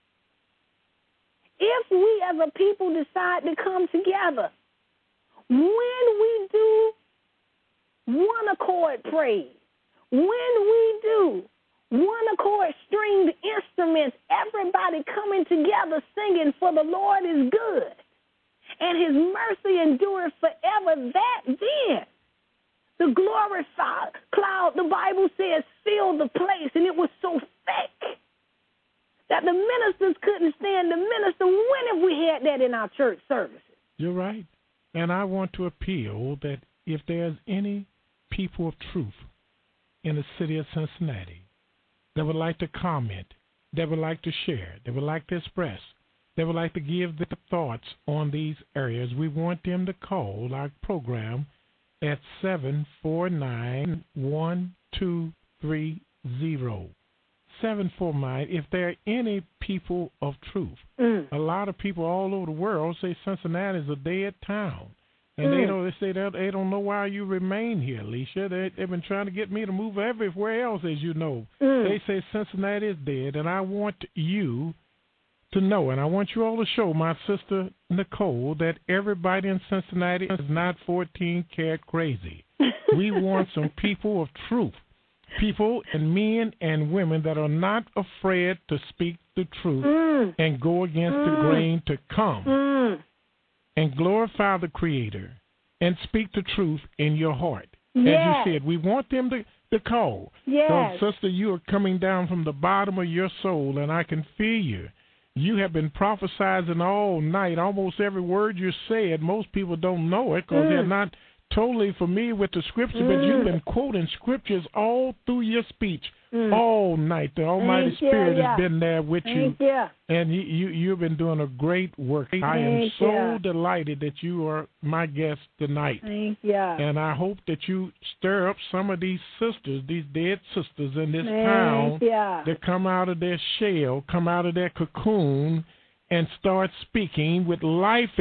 If we as a people decide to come together, when we do one accord praise, when we do one accord stringed instruments, everybody coming together singing, for the Lord is good, and his mercy endureth forever, that then the glorified cloud, the Bible says, filled the place, and it was so thick that the ministers couldn't stand to minister. When have we had that in our church services? You're right. And I want to appeal that if there's any people of truth in the city of Cincinnati that would like to comment, that would like to share, that would like to express, that would like to give their thoughts on these areas, we want them to call our program at 749-1230. 749. If there are any people of truth, a lot of people all over the world say Cincinnati is a dead town. And they say that they don't know why you remain here, Alicia. They've been trying to get me to move everywhere else, as you know. They say Cincinnati is dead, and I want you to know, and I want you all to show my sister Nicole that everybody in Cincinnati is not 14-karat crazy. We want some people of truth, people and men and women that are not afraid to speak the truth and go against the grain, to come and glorify the Creator and speak the truth in your heart. As you said, we want them to call. So, sister, you are coming down from the bottom of your soul, and I can feel you. You have been prophesizing all night. Almost every word you said, most people don't know it because they're not totally familiar with the scripture, but you've been quoting scriptures all through your speech all night. The Almighty Spirit has been there with you, and you've been doing a great work. I am so delighted that you are my guest tonight. And I hope that you stir up some of these sisters, these dead sisters in this town, that come out of their shell, come out of their cocoon, and start speaking with life in them.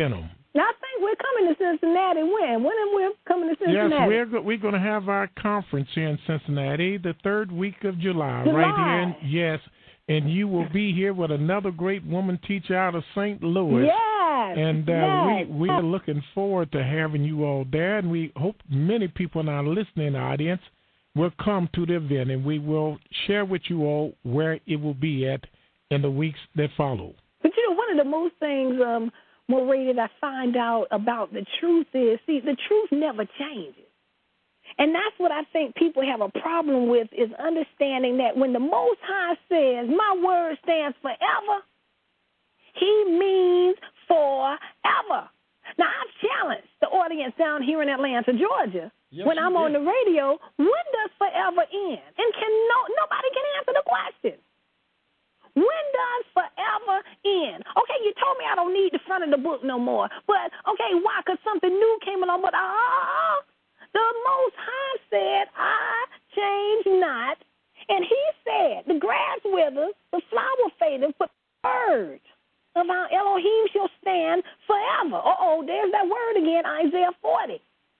Now, I think we're coming to Cincinnati when? When are we coming to Cincinnati? Yes, we're going to have our conference here in Cincinnati the third week of July. July. Right here. Yes, and you will be here with another great woman teacher out of St. Louis. Yes. And yes. we are looking forward to having you all there, and we hope many people in our listening audience will come to the event, and we will share with you all where it will be at in the weeks that follow. But, one of the most things, Moray, that I find out about the truth is, the truth never changes. And that's what I think people have a problem with, is understanding that when the Most High says, my word stands forever, he means forever. Now, I've challenged the audience down here in Atlanta, Georgia, when I'm on the radio, when does forever end? And nobody can answer the question. When does forever end? Okay, you told me I don't need the front of the book no more. But, okay, why? Because something new came along. But, the Most High said, I change not. And he said, the grass withers, the flower fadeth, but the word of our Elohim shall stand forever. There's that word again, Isaiah 40.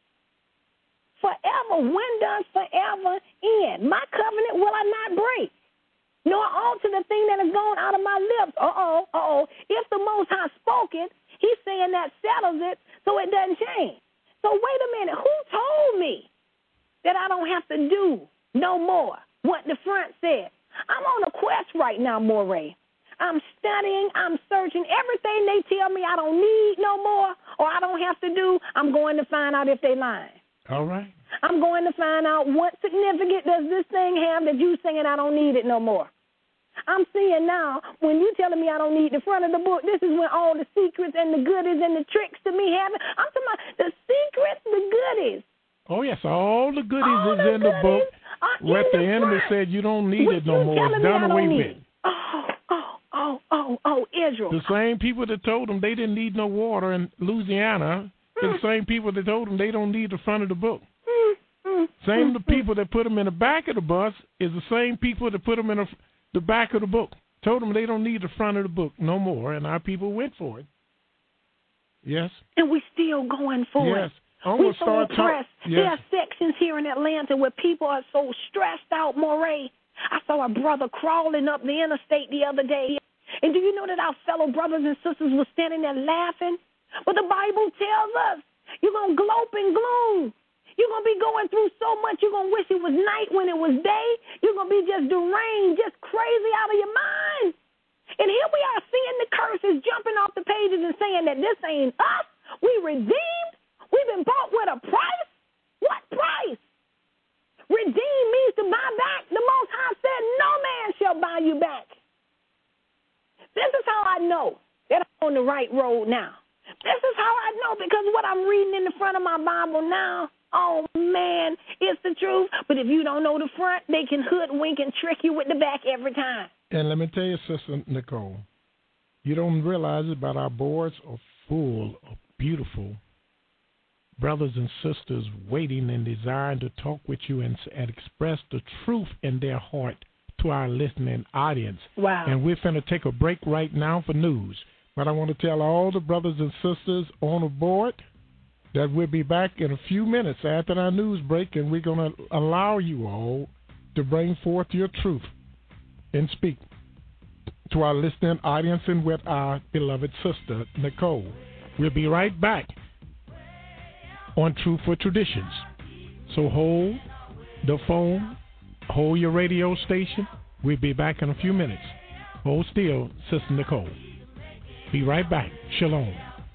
Forever. When does forever end? My covenant will I not break, nor alter the thing that has gone out of my lips. If the Most High spoke it, he's saying that settles it, so it doesn't change. So wait a minute, who told me that I don't have to do no more what the front said? I'm on a quest right now, Moray. I'm studying, I'm searching. Everything they tell me I don't need no more or I don't have to do, I'm going to find out if they lying. All right. I'm going to find out what significance does this thing have that you saying I don't need it no more. I'm seeing now, when you telling me I don't need the front of the book, this is when all the secrets and the goodies and the tricks to me happen. I'm talking about the secrets, the goodies. Oh, yes, all the goodies is in the book. What the enemy said you don't need it no more. It's done away with. Israel. The same people that told them they didn't need no water in Louisiana is the same people that told them they don't need the front of the book. Same the people that put them in the back of the bus is the same people that put them in the back of the book. Told them they don't need the front of the book no more, and our people went for it. Yes. And we still going for it. We're so impressed. There are sections here in Atlanta where people are so stressed out, Moray. I saw a brother crawling up the interstate the other day. And do you know that our fellow brothers and sisters were standing there laughing? But the Bible tells us you're going to glope in gloom. You're going to be going through so much, you're going to wish it was night when it was day. You're going to be just deranged, just crazy out of your mind. And here we are seeing the curses jumping off the pages and saying that this ain't us. We redeemed. We've been bought with a price. What price? Redeem means to buy back. The Most High said no man shall buy you back. This is how I know that I'm on the right road now. This is how I know, because what I'm reading in the front of my Bible now, oh, man, it's the truth. But if you don't know the front, they can hoodwink and trick you with the back every time. And let me tell you, Sister Nicole, you don't realize it, but our boards are full of beautiful brothers and sisters waiting and desiring to talk with you and express the truth in their heart to our listening audience. Wow. And we're going to take a break right now for news. But I want to tell all the brothers and sisters on the board that we'll be back in a few minutes after our news break, and we're going to allow you all to bring forth your truth and speak to our listening audience and with our beloved sister, Nicole. We'll be right back on Truth for Traditions. So hold the phone, hold your radio station. We'll be back in a few minutes. Hold still, Sister Nicole. Be right back. Shalom.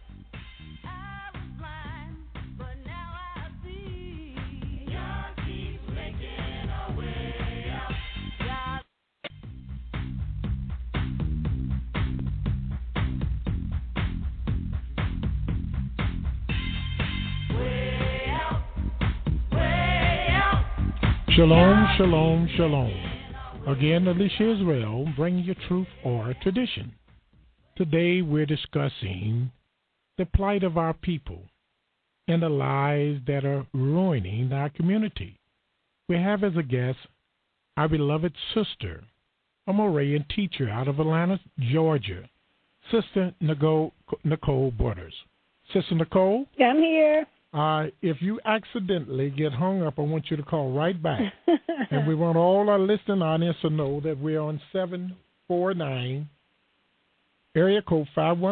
Shalom, shalom, shalom. Again, Alicia Israel, bringing you truth or tradition. Today we're discussing the plight of our people and the lies that are ruining our community. We have as a guest our beloved sister, a Moravian teacher out of Atlanta, Georgia, Sister Nicole Borders. Sister Nicole? I'm here. If you accidentally get hung up, I want you to call right back. And we want all our listening audience to know that we're on 749, area code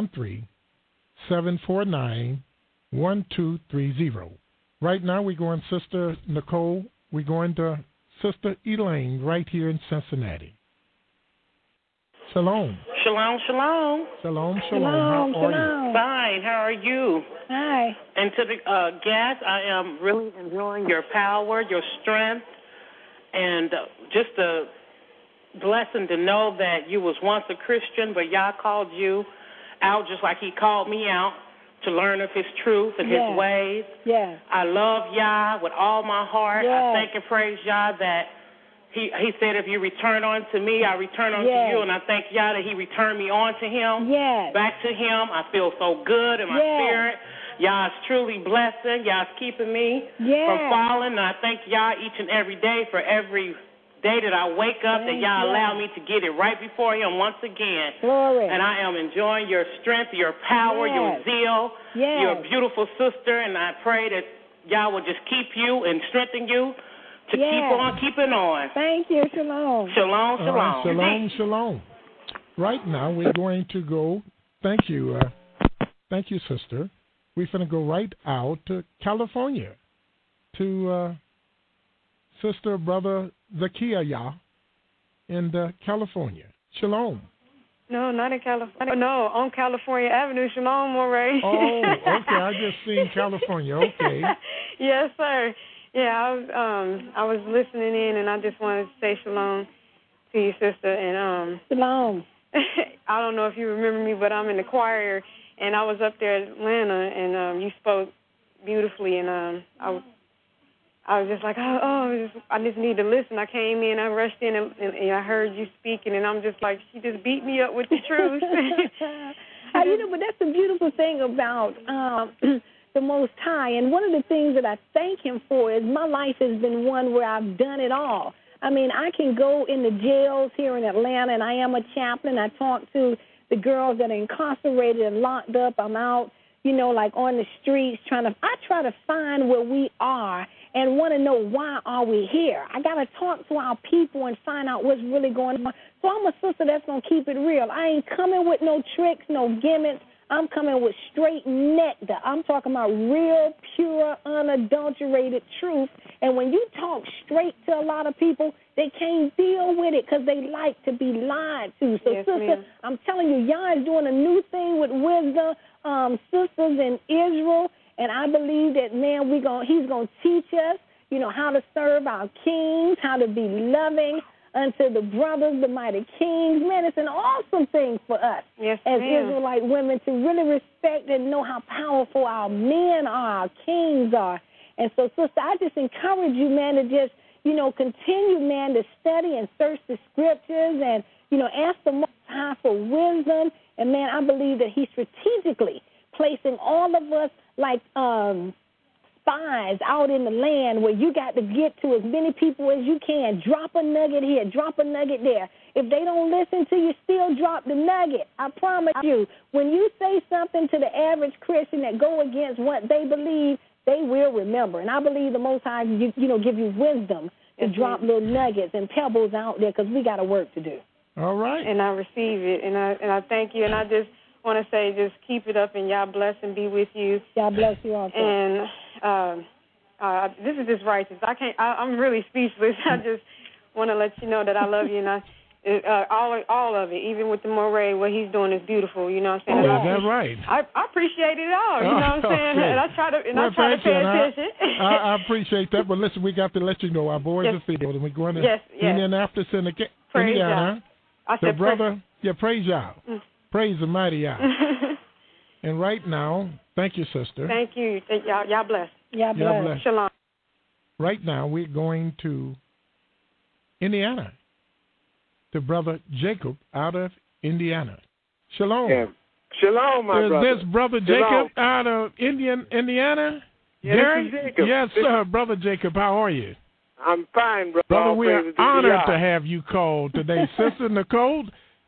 513-749-1230. Right now we're going Sister Nicole. We're going to Sister Elaine right here in Cincinnati. Shalom. Shalom, shalom. Shalom, shalom. How are you? Fine. How are you? Hi. And to the guests, I am really enjoying your power, your strength, and just a blessing to know that you was once a Christian, but Yah called you out just like he called me out to learn of his truth and his ways. Yeah. I love Yah with all my heart. I thank and praise Yah that He said, if you return unto me, I return unto you. And I thank Yah that he returned me on to him, back to him. I feel so good in my spirit. Yah is truly blessing. Yah is keeping me from falling. And I thank Yah each and every day for every day that I wake up, that Yah allow me to get it right before him once again. Glory. And I am enjoying your strength, your power, your zeal. You're a beautiful sister, and I pray that Yah will just keep you and strengthen you to keep on keeping on. Thank you. Shalom. Shalom, shalom. Shalom, shalom. Right now we're going to go. Thank you, sister. We're going to go right out to California to Sister Brother Zakiya in California. Shalom. No, not in California. No, on California Avenue. Shalom, Moray. Oh, okay. I just seen California. Okay. Yes, sir. Yeah, I was listening in, and I just wanted to say shalom to you, sister. And shalom. I don't know if you remember me, but I'm in the choir, and I was up there at Atlanta, and you spoke beautifully, and I was just like, I just need to listen. I came in, I rushed in, and I heard you speaking, and I'm just like, she just beat me up with the truth. But that's the beautiful thing about the Most High. And one of the things that I thank him for is my life has been one where I've done it all. I mean, I can go in the jails here in Atlanta, and I am a chaplain. I talk to the girls that are incarcerated and locked up. I'm out, like on the streets I try to find where we are and want to know why are we here. I got to talk to our people and find out what's really going on. So I'm a sister that's going to keep it real. I ain't coming with no tricks, no gimmicks. I'm coming with straight nectar. I'm talking about real, pure, unadulterated truth. And when you talk straight to a lot of people, they can't deal with it because they like to be lied to. So, sister, I'm telling you, Yah is doing a new thing with wisdom, sisters in Israel. And I believe that, man, he's going to teach us, how to serve our kings, how to be loving unto the brothers, the mighty kings. Man, it's an awesome thing for us as Israelite women to really respect and know how powerful our men are, our kings are. And so, sister, I just encourage you, man, to just, continue, man, to study and search the scriptures and, ask the Most High for wisdom. And, man, I believe that he's strategically placing all of us like spies out in the land where you got to get to as many people as you can. Drop a nugget here, drop a nugget there. If they don't listen to you, still drop the nugget. I promise you, when you say something to the average Christian that go against what they believe, they will remember. And I believe the Most High, give you wisdom to drop little nuggets and pebbles out there because we got a work to do. All right. And I receive it, and I thank you, and I just want to say just keep it up, and Yah bless and be with you. Yah bless you also. And this is just righteous. I'm really speechless. I just want to let you know that I love you, and all of it, even with the Moray, what he's doing is beautiful. You know what I'm saying? Oh, is that right? I appreciate it all. You know what I'm saying? Okay. And I try to pay attention. I appreciate that. But listen, we got to let you know our boys are field, and we're going to Indianapolis, Indiana. The brother, praise Yah. Praise the mighty Yah. And right now, thank you, sister. Thank you. Yah bless. Yah bless. Shalom. Right now, we're going to Indiana. To Brother Jacob out of Indiana. Shalom. Yeah. Shalom, my brother. Is this Brother Jacob out of Indiana? Yeah, this is Jacob. Yes, sir. Brother Jacob, how are you? I'm fine, brother. Brother, we are honored to have you called today. Sister Nicole,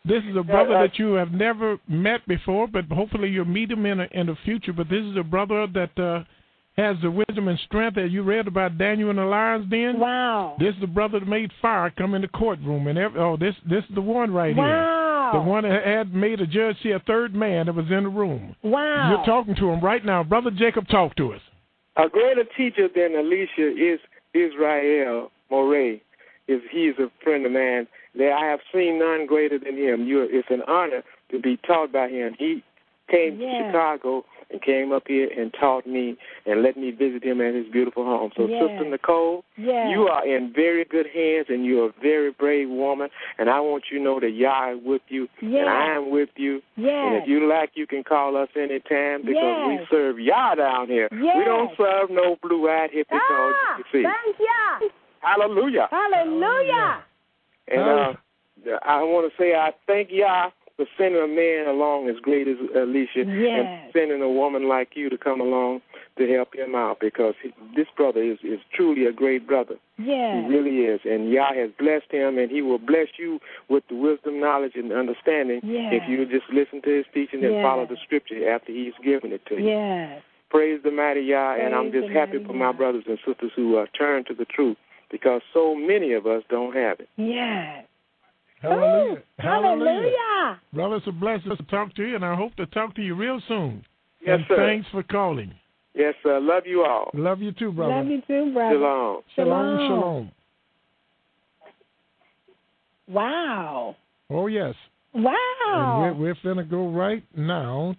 This is a brother that you have never met before, but hopefully you'll meet him in the future. But this is a brother that has the wisdom and strength that you read about Daniel in the lion's den. Wow. This is the brother that made fire come in the courtroom. And this is the one right here. The one that had made a judge see a third man that was in the room. Wow. You're talking to him right now. Brother Jacob, talk to us. A greater teacher than Alicia is Israel Morey. He is a friend of mine. I have seen none greater than him. It's an honor to be taught by him. He came to Chicago and came up here and taught me and let me visit him at his beautiful home. So, Sister Nicole, you are in very good hands, and you're a very brave woman, and I want you to know that Yah is with you, and I am with you. And if you like, you can call us anytime because we serve Yah down here. We don't serve no blue-eyed hippie called you. Thank Yah. Hallelujah. Hallelujah. And I want to say I thank Yah for sending a man along as great as Alicia and sending a woman like you to come along to help him out because this brother is truly a great brother. Yeah. He really is. And Yah has blessed him, and he will bless you with the wisdom, knowledge, and understanding if you just listen to his teaching and follow the scripture after he's given it to you. Yes. Praise the mighty Yah, and I'm just happy for my brothers and sisters who turn to the truth because so many of us don't have it. Yes. Hallelujah. Hallelujah. Brother, it's a blessing to talk to you, and I hope to talk to you real soon. Yes, and sir. Thanks for calling. Yes, sir. Love you all. Love you too, brother. Love you too, brother. Shalom. Shalom, shalom. Wow. Oh, yes. Wow. And we're finna go right now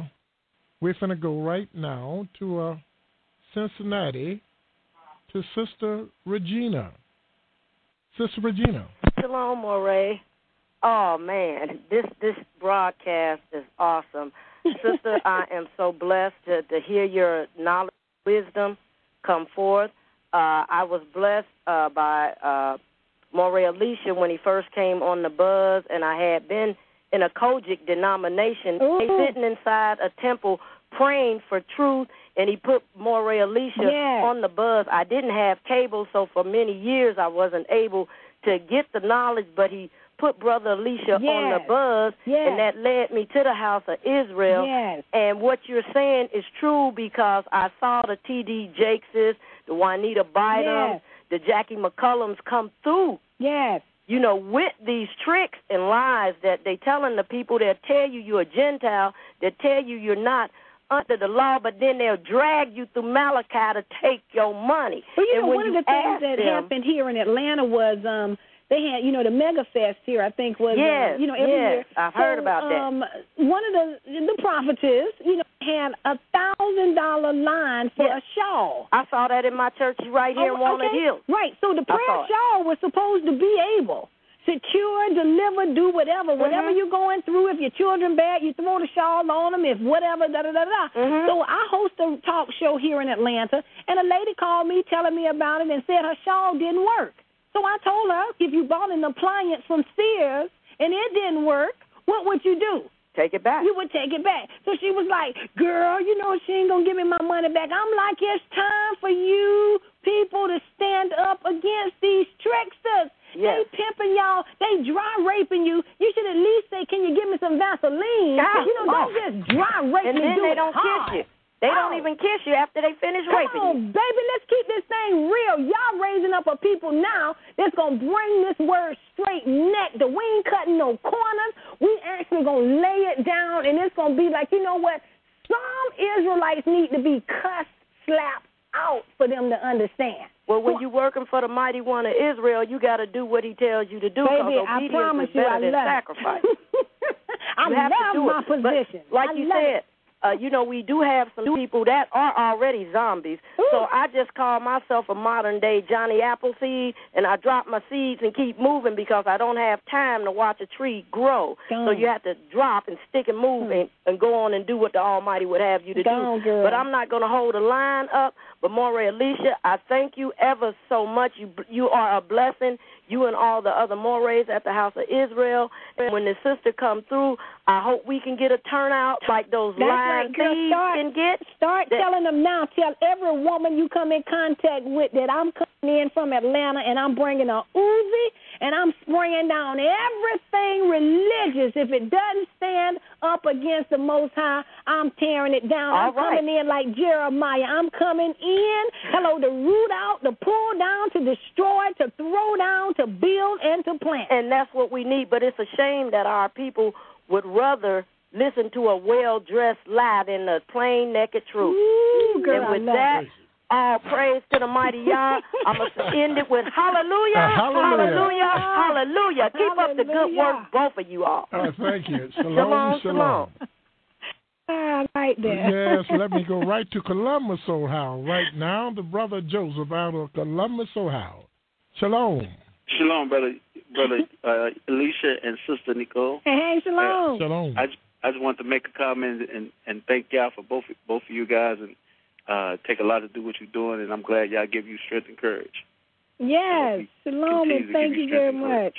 to Cincinnati to Sister Regina. Sister Regina. Shalom, Morey. Oh, man, this broadcast is awesome. Sister, I am so blessed to hear your knowledge and wisdom come forth. I was blessed by Morey Alicia when he first came on the buzz, and I had been in a Kojic denomination, sitting inside a temple praying for truth, and he put Morey Alicia on the buzz. I didn't have cable, so for many years I wasn't able to get the knowledge, but he put Brother Alicia on the buzz, and that led me to the House of Israel. And what you're saying is true because I saw the T.D. Jakeses, the Juanita Bynums, the Jackie McCullums come through. You know, with these tricks and lies that they telling the people, they'll tell you you're a Gentile, they'll tell you you're not under the law, but then they'll drag you through Malachi to take your money. Well, you know, one of the things that happened here in Atlanta was they had, the Mega Fest here, I think, was, every year. I've heard about that. One of the prophetess, had $1,000 line for a shawl. I saw that in my church right here in Walnut Hills. Right, so the prayer shawl was supposed to be able secure, deliver, do whatever you're going through. If your children bad, you throw the shawl on them. If whatever, So I host a talk show here in Atlanta, and a lady called me telling me about it and said her shawl didn't work. So I told her, if you bought an appliance from Sears and it didn't work, what would you do? Take it back. You would take it back. So she was like, girl, she ain't going to give me my money back. I'm like, it's time for you people to stand up against these tricksters. They pimping y'all. They dry raping you. You should at least say, can you give me some Vaseline? Don't just dry rape and me. And then they don't kiss you. They don't even kiss you after they finish raping you. Come on, baby, let's keep this thing real. Y'all raising up a people now that's going to bring this word straight neck. We ain't cutting no corners. We actually going to lay it down, and it's going to be like, you know what? Some Israelites need to be cussed, slapped out for them to understand. Well, when you're working for the mighty one of Israel, you got to do what he tells you to do. Baby, I promise you, I love sacrifice. I love my position. But like you said, we do have some people that are already zombies. Ooh. So I just call myself a modern-day Johnny Appleseed, and I drop my seeds and keep moving because I don't have time to watch a tree grow. So you have to drop and stick and move and go on and do what the Almighty would have you to do. Girl. But I'm not going to hold a line up. But Morey Alicia, I thank you ever so much. You are a blessing. You and all the other Moreys at the House of Israel. And when the sister come through, I hope we can get a turnout like those lying thieves can get. Start telling them now. Tell every woman you come in contact with that I'm coming in from Atlanta and I'm bringing a Uzi and I'm spraying down everything religious. If it doesn't stand up against the Most High, I'm tearing it down. I'm coming in like Jeremiah. I'm coming in, to root out, to pull down, to destroy, to throw down, to build, and to plant. And that's what we need. But it's a shame that our people would rather listen to a well-dressed lie than the plain, naked truth. Ooh, girl, and with that, all praise to the mighty Yah. I'm going to end it with hallelujah, hallelujah, hallelujah. Keep up the good work, both of you all. Thank you. Shalom, shalom. Right there. Yes, let me go right to Columbus, Ohio. Right now, the brother Joseph out of Columbus, Ohio. Shalom. Shalom, brother Alicia and Sister Nicole. Hey, shalom. Shalom. I just want to make a comment and thank y'all for both of you guys, and take a lot to do what you're doing, and I'm glad y'all give you strength and courage. Yes, shalom, and thank you very much.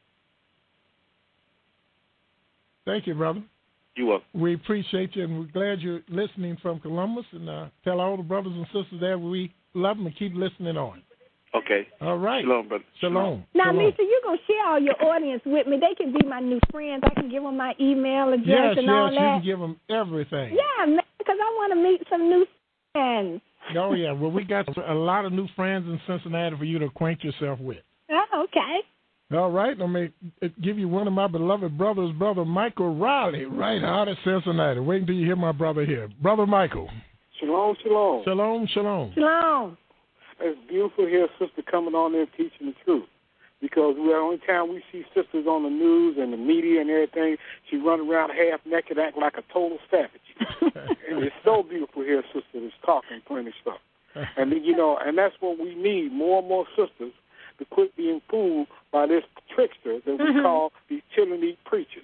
Thank you, brother. You're welcome. We appreciate you, and we're glad you're listening from Columbus, and tell all the brothers and sisters there we love them and keep listening on. Okay. All right. Shalom, brother. Shalom. Now, shalom. Lisa, you're going to share all your audience with me. They can be my new friends. I can give them my email address and all that. Yes, you can give them everything. Yeah, man, because I want to meet some new friends. Oh, yeah. Well, we got a lot of new friends in Cincinnati for you to acquaint yourself with. Oh, okay. All right. Let me give you one of my beloved brothers, Brother Michael Riley, right out of Cincinnati. Wait until you hear my brother here. Brother Michael. Shalom, shalom. Shalom, shalom. Shalom. It's beautiful to hear a sister coming on there teaching the truth. Because the only time we see sisters on the news and the media and everything, she run around half naked, acting like a total savage. And it's so beautiful to hear a sister that's talking plenty of stuff. And and that's what we need, more and more sisters to quit being fooled by this trickster that we call these children eat preachers.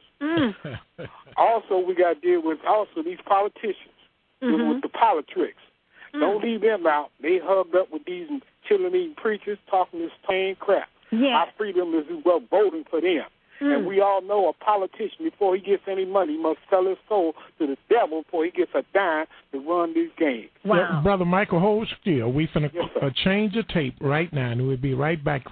Also, we got to deal with these politicians with the politics. Don't leave them out. They hugged up with these children eating preachers talking this plain crap. Yeah. Our freedom is voting for them. And we all know a politician, before he gets any money, must sell his soul to the devil before he gets a dime to run these games. Wow. Well, Brother Michael, hold still. We're going to change the tape right now, and we'll be right back.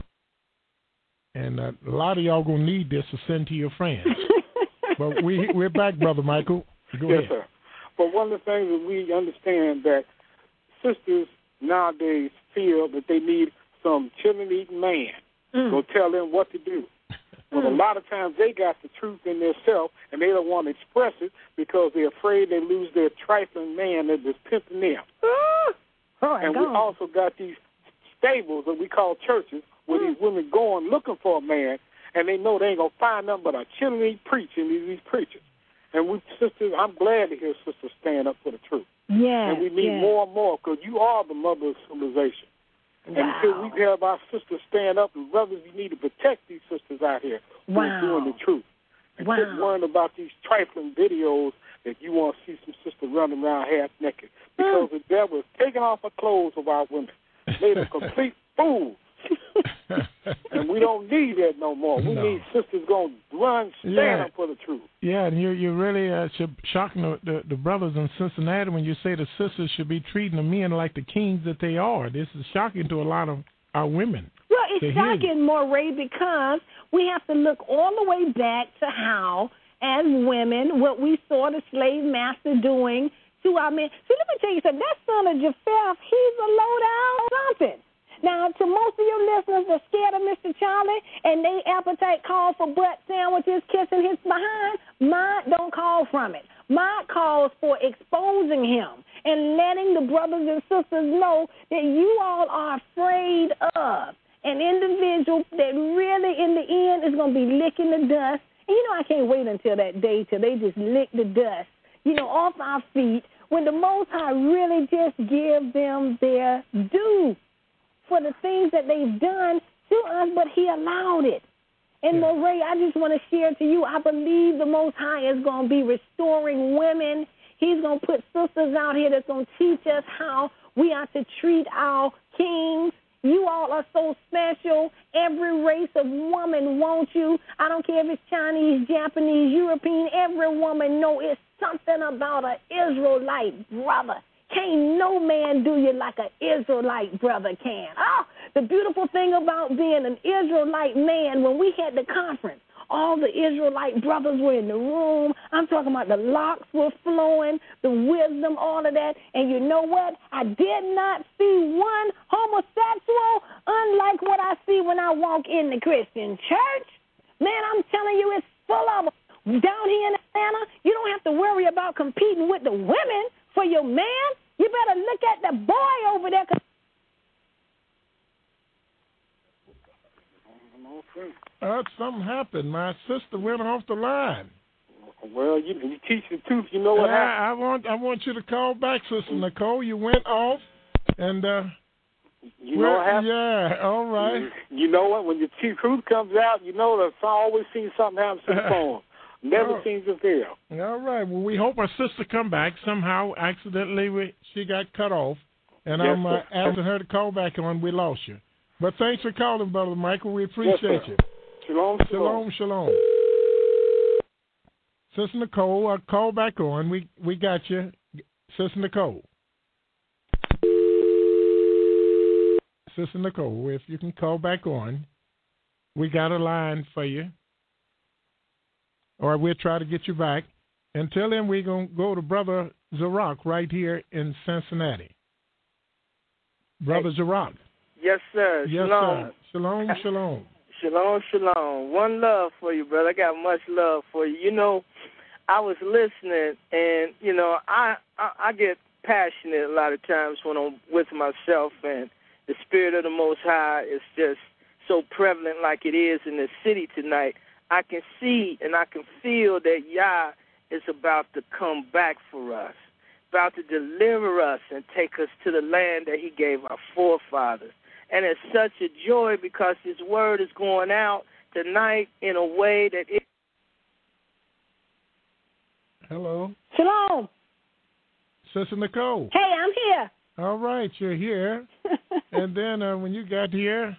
And a lot of y'all going to need this to send to your friends. But we're back, Brother Michael. Go ahead. Yes, sir. But one of the things that we understand that sisters nowadays feel that they need some children-eating man go tell them what to do. But a lot of times they got the truth in themselves, and they don't want to express it because they're afraid they lose their trifling man that is pimping them. And we also got these stables that we call churches where these women going looking for a man, and they know they ain't going to find nothing but a chilling preaching these preachers. And we sisters, I'm glad to hear sisters stand up for the truth. Yeah. And we need more and more because you are the mother of civilization. And until we have our sisters stand up, and brothers, you need to protect these sisters out here who are doing the truth. And quit worrying about these trifling videos that you want to see some sisters running around half naked. Because the devil is taking off the clothes of our women. Made a complete fool. And we don't need that no more. We need sisters going to run, stand up for the truth. Yeah, and you're really shocking the brothers in Cincinnati when you say the sisters should be treating the men like the kings that they are. This is shocking to a lot of our women. Well, it's shocking, Moray, because we have to look all the way back to how, as women, what we saw the slave master doing to our men. See, let me tell you something. That son of Japheth, he's a low-down something. Now, to most of your listeners that are scared of Mr. Charlie and they appetite call for butt sandwiches, kissing his behind, mine don't call from it. Mine calls for exposing him and letting the brothers and sisters know that you all are afraid of an individual that really, in the end, is going to be licking the dust. And, I can't wait until that day till they just lick the dust, off our feet when the Most High really just give them their due for the things that they've done to us, but he allowed it. And Moray, I just want to share to you, I believe the Most High is going to be restoring women. He's going to put sisters out here that's going to teach us how we are to treat our kings. You all are so special. Every race of woman wants you. I don't care if it's Chinese, Japanese, European. Every woman know it's something about an Israelite brother. Can't no man do you like an Israelite brother can. Oh, The beautiful thing about being an Israelite man, when we had the conference, all the Israelite brothers were in the room. I'm talking about the locks were flowing, the wisdom, all of that. And you know what? I did not see one homosexual unlike what I see when I walk in the Christian church. Man, I'm telling you, it's full of them. Down here in Atlanta, you don't have to worry about competing with the women for your man. You better look at the boy over there. Something happened. My sister went off the line. Well, you teach the truth. You know what happened. I want you to call back, Sister Nicole. You went off, and you know what happened? Yeah, all right. You know what? When the truth comes out, you know that I always see something happen to the phone. Never seems to fail. All right. Well, we hope our sister come back. Somehow, accidentally, she got cut off, and I'm asking her to call back on. We lost you. But thanks for calling, Brother Michael. We appreciate you. Shalom, shalom. Shalom, shalom. Sister Nicole, call back on. We got you. Sister Nicole. Sister Nicole, if you can call back on, we got a line for you. Or we'll try to get you back. Until then, we're going to go to Brother Zarak right here in Cincinnati. Brother Zarak. Yes, sir. Yes, shalom. Sir. Shalom, shalom. Shalom, shalom. One love for you, brother. I got much love for you. You know, I was listening, and, you know, I get passionate a lot of times when I'm with myself, and the Spirit of the Most High is just so prevalent like it is in the city tonight. I can see and I can feel that Yah is about to come back for us, about to deliver us and take us to the land that he gave our forefathers. And it's such a joy because his word is going out tonight in a way that it... Hello. Shalom. Sister Nicole. Hey, I'm here. All right, you're here. And then when you got here,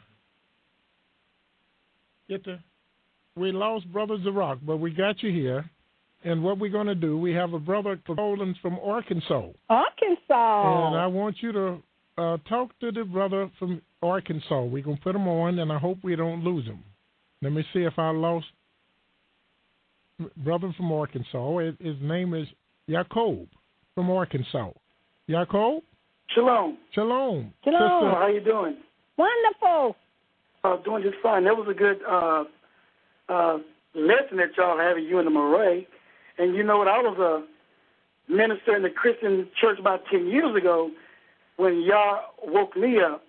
we lost Brother Zarak, but we got you here. And what we're going to do, we have a brother calling from Arkansas. Arkansas. And I want you to talk to the brother from Arkansas. We're going to put him on, and I hope we don't lose him. Let me see if I lost brother from Arkansas. His name is Jacob from Arkansas. Jacob? Shalom. Shalom. Shalom. Sister, how you doing? Wonderful. Doing just fine. That was a good lesson that y'all have, you and the Moray. And you know what? I was a minister in the Christian church about 10 years ago when Yah woke me up.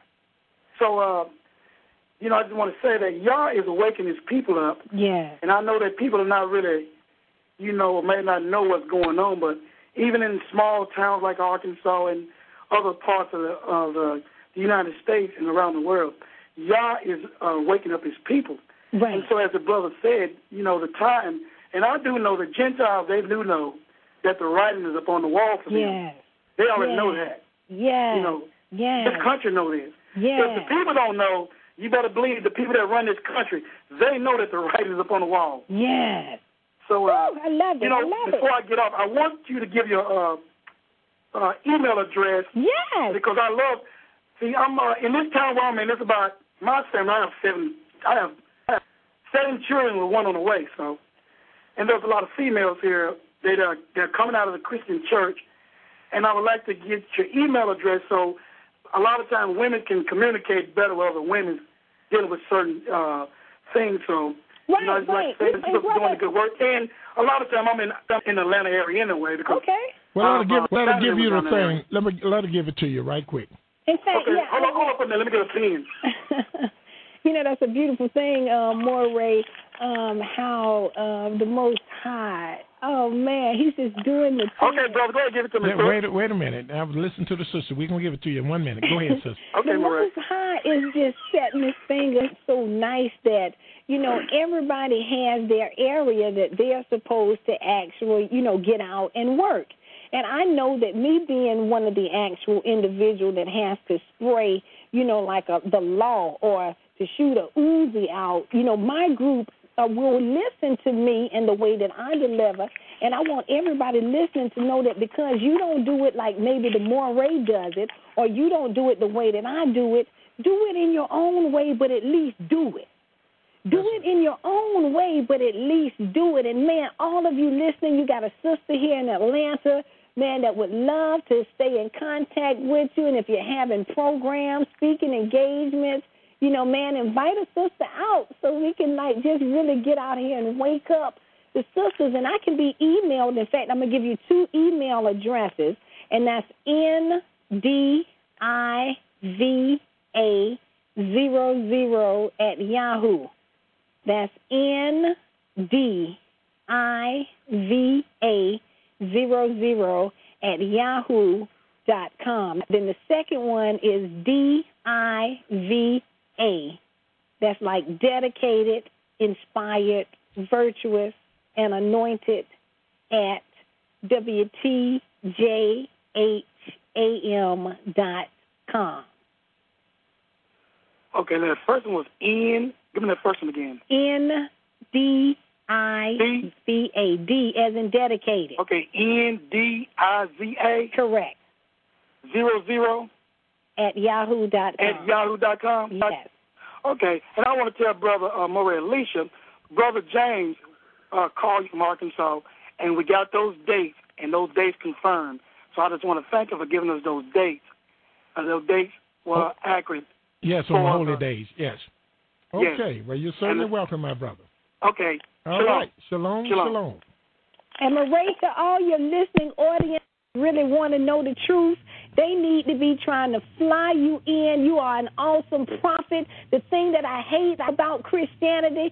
So, you know, I just want to say that Yah is awakening his people up. Yeah. And I know that people are not really, you know, may not know what's going on, but even in small towns like Arkansas and other parts of the United States and around the world, Yah is waking up his people. Right. And so as the brother said, you know, the time, and I do know the Gentiles, they do know that the writing is up on the wall for them. They already know that. Yeah. You know, this country know this. If the people don't know, you better believe the people that run this country, they know that the writing is up on the wall. Yes. So, I love it. you know, before I get off, I want you to give your email address. Yes. Because I love, see, I'm in this town where I'm in, it's about my family. I have 7 children with one on the way. So, and there's a lot of females here that they're coming out of the Christian church, and I would like to get your email address so a lot of times women can communicate better with other women dealing with certain things. So, you know, like I say, people doing the good work, and a lot of times I'm in the Atlanta area anyway. Because, well, let her give you the thing. Let her give it to you right quick. In fact, hold up a minute. Let me get a pen. You know, that's a beautiful thing, Moray, how the Most High, oh, man, he's just doing the thing. Okay, brother, go ahead and give it to me. Wait a minute. I was listening to the sister. We're going to give it to you in 1 minute. Go ahead, sister. Okay, the Most High is just setting his finger so nice that, you know, everybody has their area that they're supposed to actually, you know, get out and work. And I know that me being one of the actual individual that has to spray, you know, like the law or to shoot a Uzi out, you know, my group will listen to me in the way that I deliver. And I want everybody listening to know that because you don't do it like maybe the Moray does it, or you don't do it the way that I do it, Do it in your own way, but at least do it. Do it in your own way, but at least do it. And, man, all of you listening, you got a sister here in Atlanta, man, that would love to stay in contact with you. And if you're having programs, speaking engagements, you know, man, invite a sister out so we can, like, just really get out here and wake up the sisters. And I can be emailed. In fact, I'm going to give you 2 email addresses, and that's NDIVA00 That's NDIVA00 Then the second one is DIVA. That's like dedicated, inspired, virtuous, and anointed at WTJHAM.com. Okay, now the first one was N. Give me that first one again. NDIVA. D as in dedicated. Okay, NDIVA. Correct. 00 at yahoo.com. At yahoo.com? Yes. Okay, and I want to tell Brother Murray Alicia, Brother James called you from Arkansas, and we got those dates, and those dates confirmed. So I just want to thank you for giving us those dates. Those dates were accurate. Yes, on the holy days, yes. Okay, yes. Well, you're certainly welcome, my brother. Okay. All right. Shalom, shalom. And Marie, to all your listening audience really want to know the truth, they need to be trying to fly you in. You are an awesome prophet. The thing that I hate about Christianity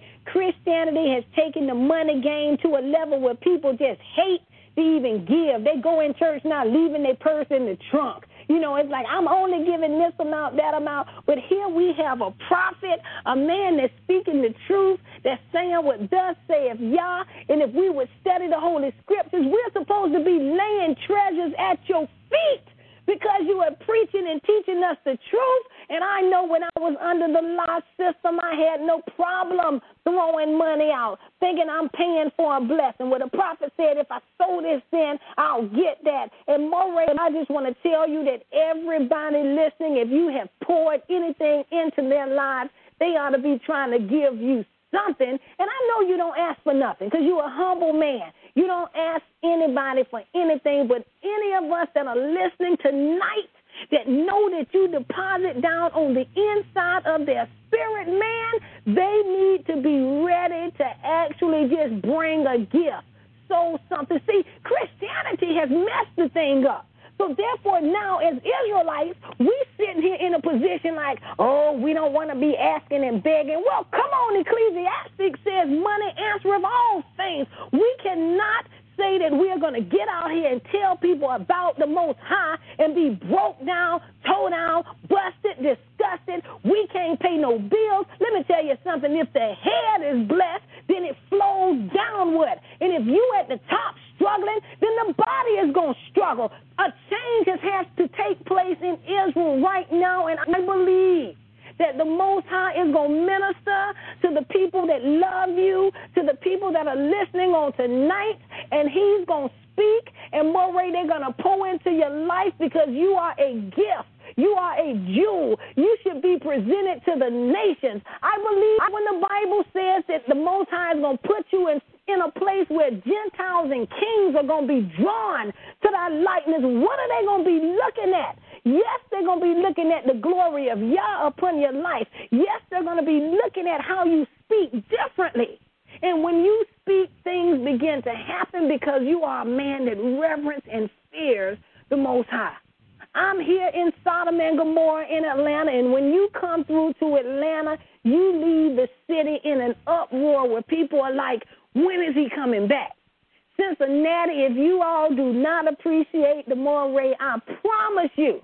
has taken the money game to a level where people just hate to even give. They go in church now leaving their purse in the trunk. You know, it's like, I'm only giving this amount, that amount. But here we have a prophet, a man that's speaking the truth, that's saying what thus saith Yah. And if we would study the Holy Scriptures, we're supposed to be laying treasures at your feet because you are preaching and teaching us the truth. And I know when I was under the law system, I had no problem throwing money out, thinking I'm paying for a blessing. Where the prophet said, if I sow this, then I'll get that. And moreover, I just want to tell you that everybody listening, if you have poured anything into their lives, they ought to be trying to give you something. And I know you don't ask for nothing because you're a humble man. You don't ask anybody for anything, but any of us that are listening tonight that know that you deposit down on the inside of their spirit, man, they need to be ready to actually just bring a gift, sow something. See, Christianity has messed the thing up. So therefore now as Israelites, we sitting here in a position like, oh, we don't want to be asking and begging. Well, come on, Ecclesiastes says money answereth all things. We cannot say that we are going to get out here and tell people about the Most High and be broke down, towed down, busted, disgusted. We can't pay no bills. Let me tell you something. If the head is blessed, then it flows downward. And if you at the top struggling, then the body is going to struggle. A change has to take place in Israel right now, and I believe that the Most High is going to minister to the people that love you, to the people that are listening on tonight, and he's going to speak, and moreover, they're going to pour into your life because you are a gift. You are a jewel. You should be presented to the nations. I believe when the Bible says that the Most High is going to put you in a place where Gentiles and kings are going to be drawn to thy likeness, what are they going to be looking at? Yes, they're going to be looking at the glory of Yah upon your life. Yes, they're going to be looking at how you speak differently. And when you speak, things begin to happen because you are a man that reverences and fears the Most High. I'm here in Sodom and Gomorrah in Atlanta, and when you come through to Atlanta, you leave the city in an uproar where people are like, when is he coming back? Cincinnati, if you all do not appreciate the Moray, I promise you,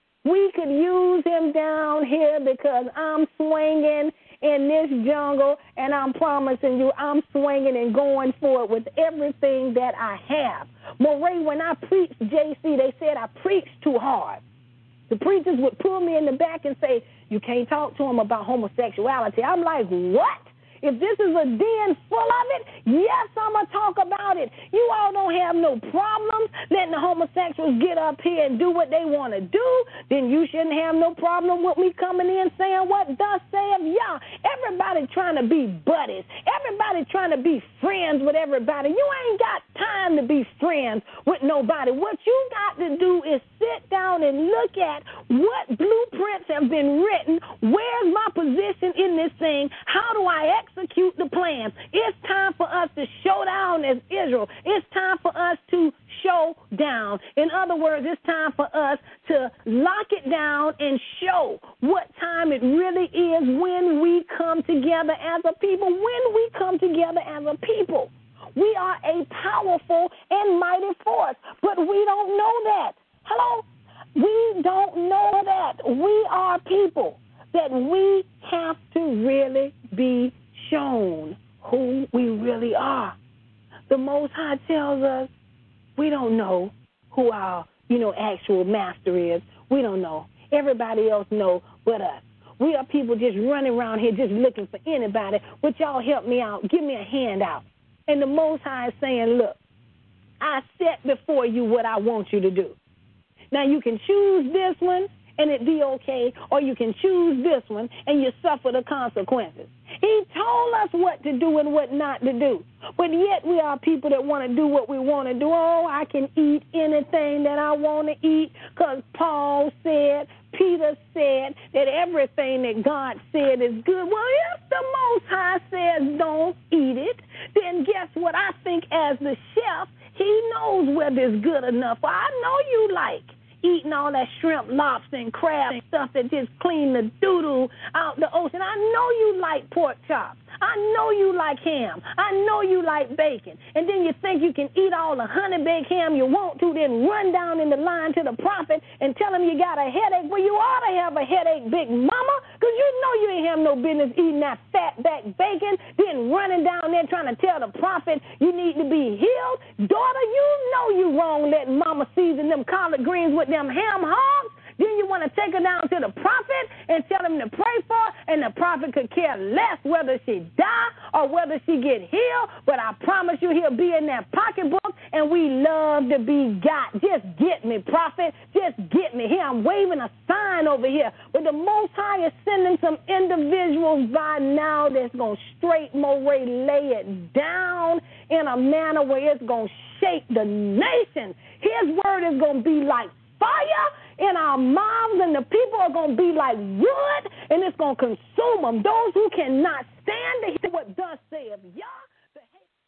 we could use him down here because I'm swinging in this jungle, and I'm promising you I'm swinging and going for it with everything that I have. Moray, when I preached JC, they said I preached too hard. The preachers would pull me in the back and say, you can't talk to him about homosexuality. I'm like, what? If this is a den full of it, yes, I'm going to talk about it. You all don't have no problems letting the homosexuals get up here and do what they want to do, then you shouldn't have no problem with me coming in saying what thus saith Yah. Everybody trying to be buddies. Everybody trying to be friends with everybody. You ain't got time to be friends with nobody. What you got to do is sit down and look at what blueprints have been written. Where's my position in this thing? How do I execute the plan? It's time for us to show down as Israel. It's time for us to show down. In other words, it's time for us to lock it down and show what time it really is when we come together as a people. When we come together as a people, we are a powerful and mighty force, but we don't know that. Hello? We don't know that. We are people that we have to really be shown who we really are. The Most High tells us we don't know who our, actual master is. We don't know. Everybody else knows but us. We are people just running around here just looking for anybody. Would y'all help me out? Give me a hand out. And the Most High is saying, look, I set before you what I want you to do. Now, you can choose this one and it be okay, or you can choose this one and you suffer the consequences. He told us what to do and what not to do. But yet we are people that want to do what we want to do. Oh, I can eat anything that I want to eat because Paul said, Peter said that everything that God said is good. Well, if the Most High says don't eat it, then guess what? I think as the chef, he knows whether it's good enough. Well, I know you like eating all that shrimp, lobster, and crab and stuff that just clean the doo-doo out the ocean. I know you like pork chops. I know you like ham. I know you like bacon. And then you think you can eat all the honey-baked ham you want to, then run down in the line to the prophet and tell him you got a headache. Well, you ought to have a headache, big mama, because you know you ain't have no business eating that fat-back bacon, then running down there trying to tell the prophet you need to be healed. Daughter, you know you wrong letting mama season them collard greens with them ham hogs. Then you want to take her down to the prophet and tell him to pray for her, and the prophet could care less whether she die or whether she get healed. But I promise you he'll be in that pocketbook, and we love to be got. Just get me, prophet. Just get me. Here, I'm waving a sign over here. But the Most High is sending some individuals by now that's going to straight Moray lay it down in a manner where it's going to shake the nation. His word is going to be like fire in our mouths, and the people are going to be like wood, and it's going to consume them. Those who cannot stand to hear what thus saith Yah, the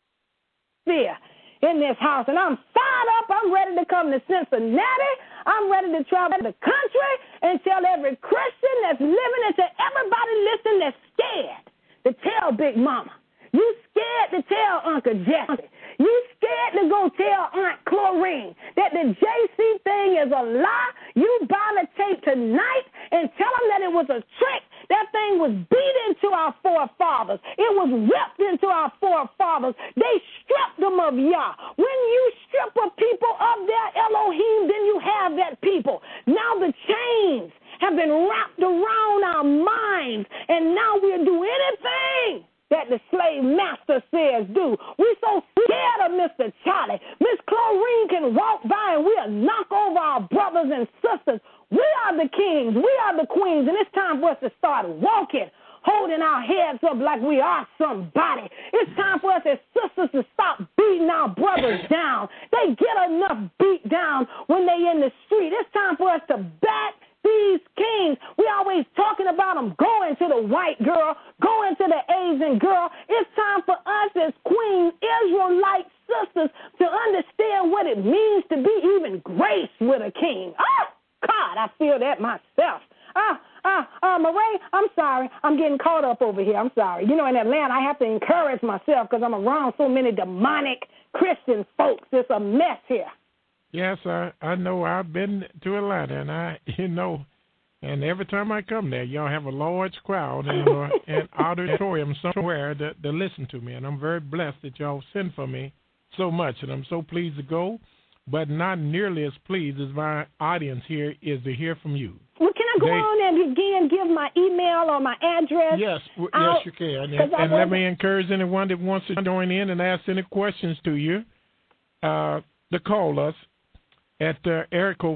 fear in this house. And I'm fired up. I'm ready to come to Cincinnati. I'm ready to travel the country and tell every Christian that's living and to everybody listening that's scared to tell Big Mama. You scared to tell Uncle Jesse. You scared to go tell Aunt Chlorine that the JC thing is a lie. You buy the tape tonight and tell them that it was a trick. That thing was beat into our forefathers. It was ripped into our forefathers. They stripped them of Yah. When you strip a people of their Elohim, then you have that people. Now the chains have been wrapped around our minds, and now we'll do anything that the slave master says do. We're so scared of Mr. Charlie. Miss Chlorine can walk by and we'll knock over our brothers and sisters. We are the kings. We are the queens, and it's time for us to start walking, holding our heads up like we are somebody. It's time for us as sisters to stop beating our brothers down. They get enough beat down when they in the street. It's time for us to back these kings. We always talking about them going to the white girl, going to the Asian girl. It's time for us as Queen Israelite sisters to understand what it means to be even graced with a king. Oh, God, I feel that myself. Moray, I'm sorry. I'm getting caught up over here. I'm sorry. You know, in Atlanta, I have to encourage myself because I'm around so many demonic Christian folks. It's a mess here. Yes, I know. I've been to Atlanta, and and every time I come there, y'all have a large crowd and an auditorium somewhere to listen to me, and I'm very blessed that y'all send for me so much, and I'm so pleased to go, but not nearly as pleased as my audience here is to hear from you. Well, can I go on and again give my email or my address? Yes, yes, you can. And let me encourage anyone that wants to join in and ask any questions to you to call us at area code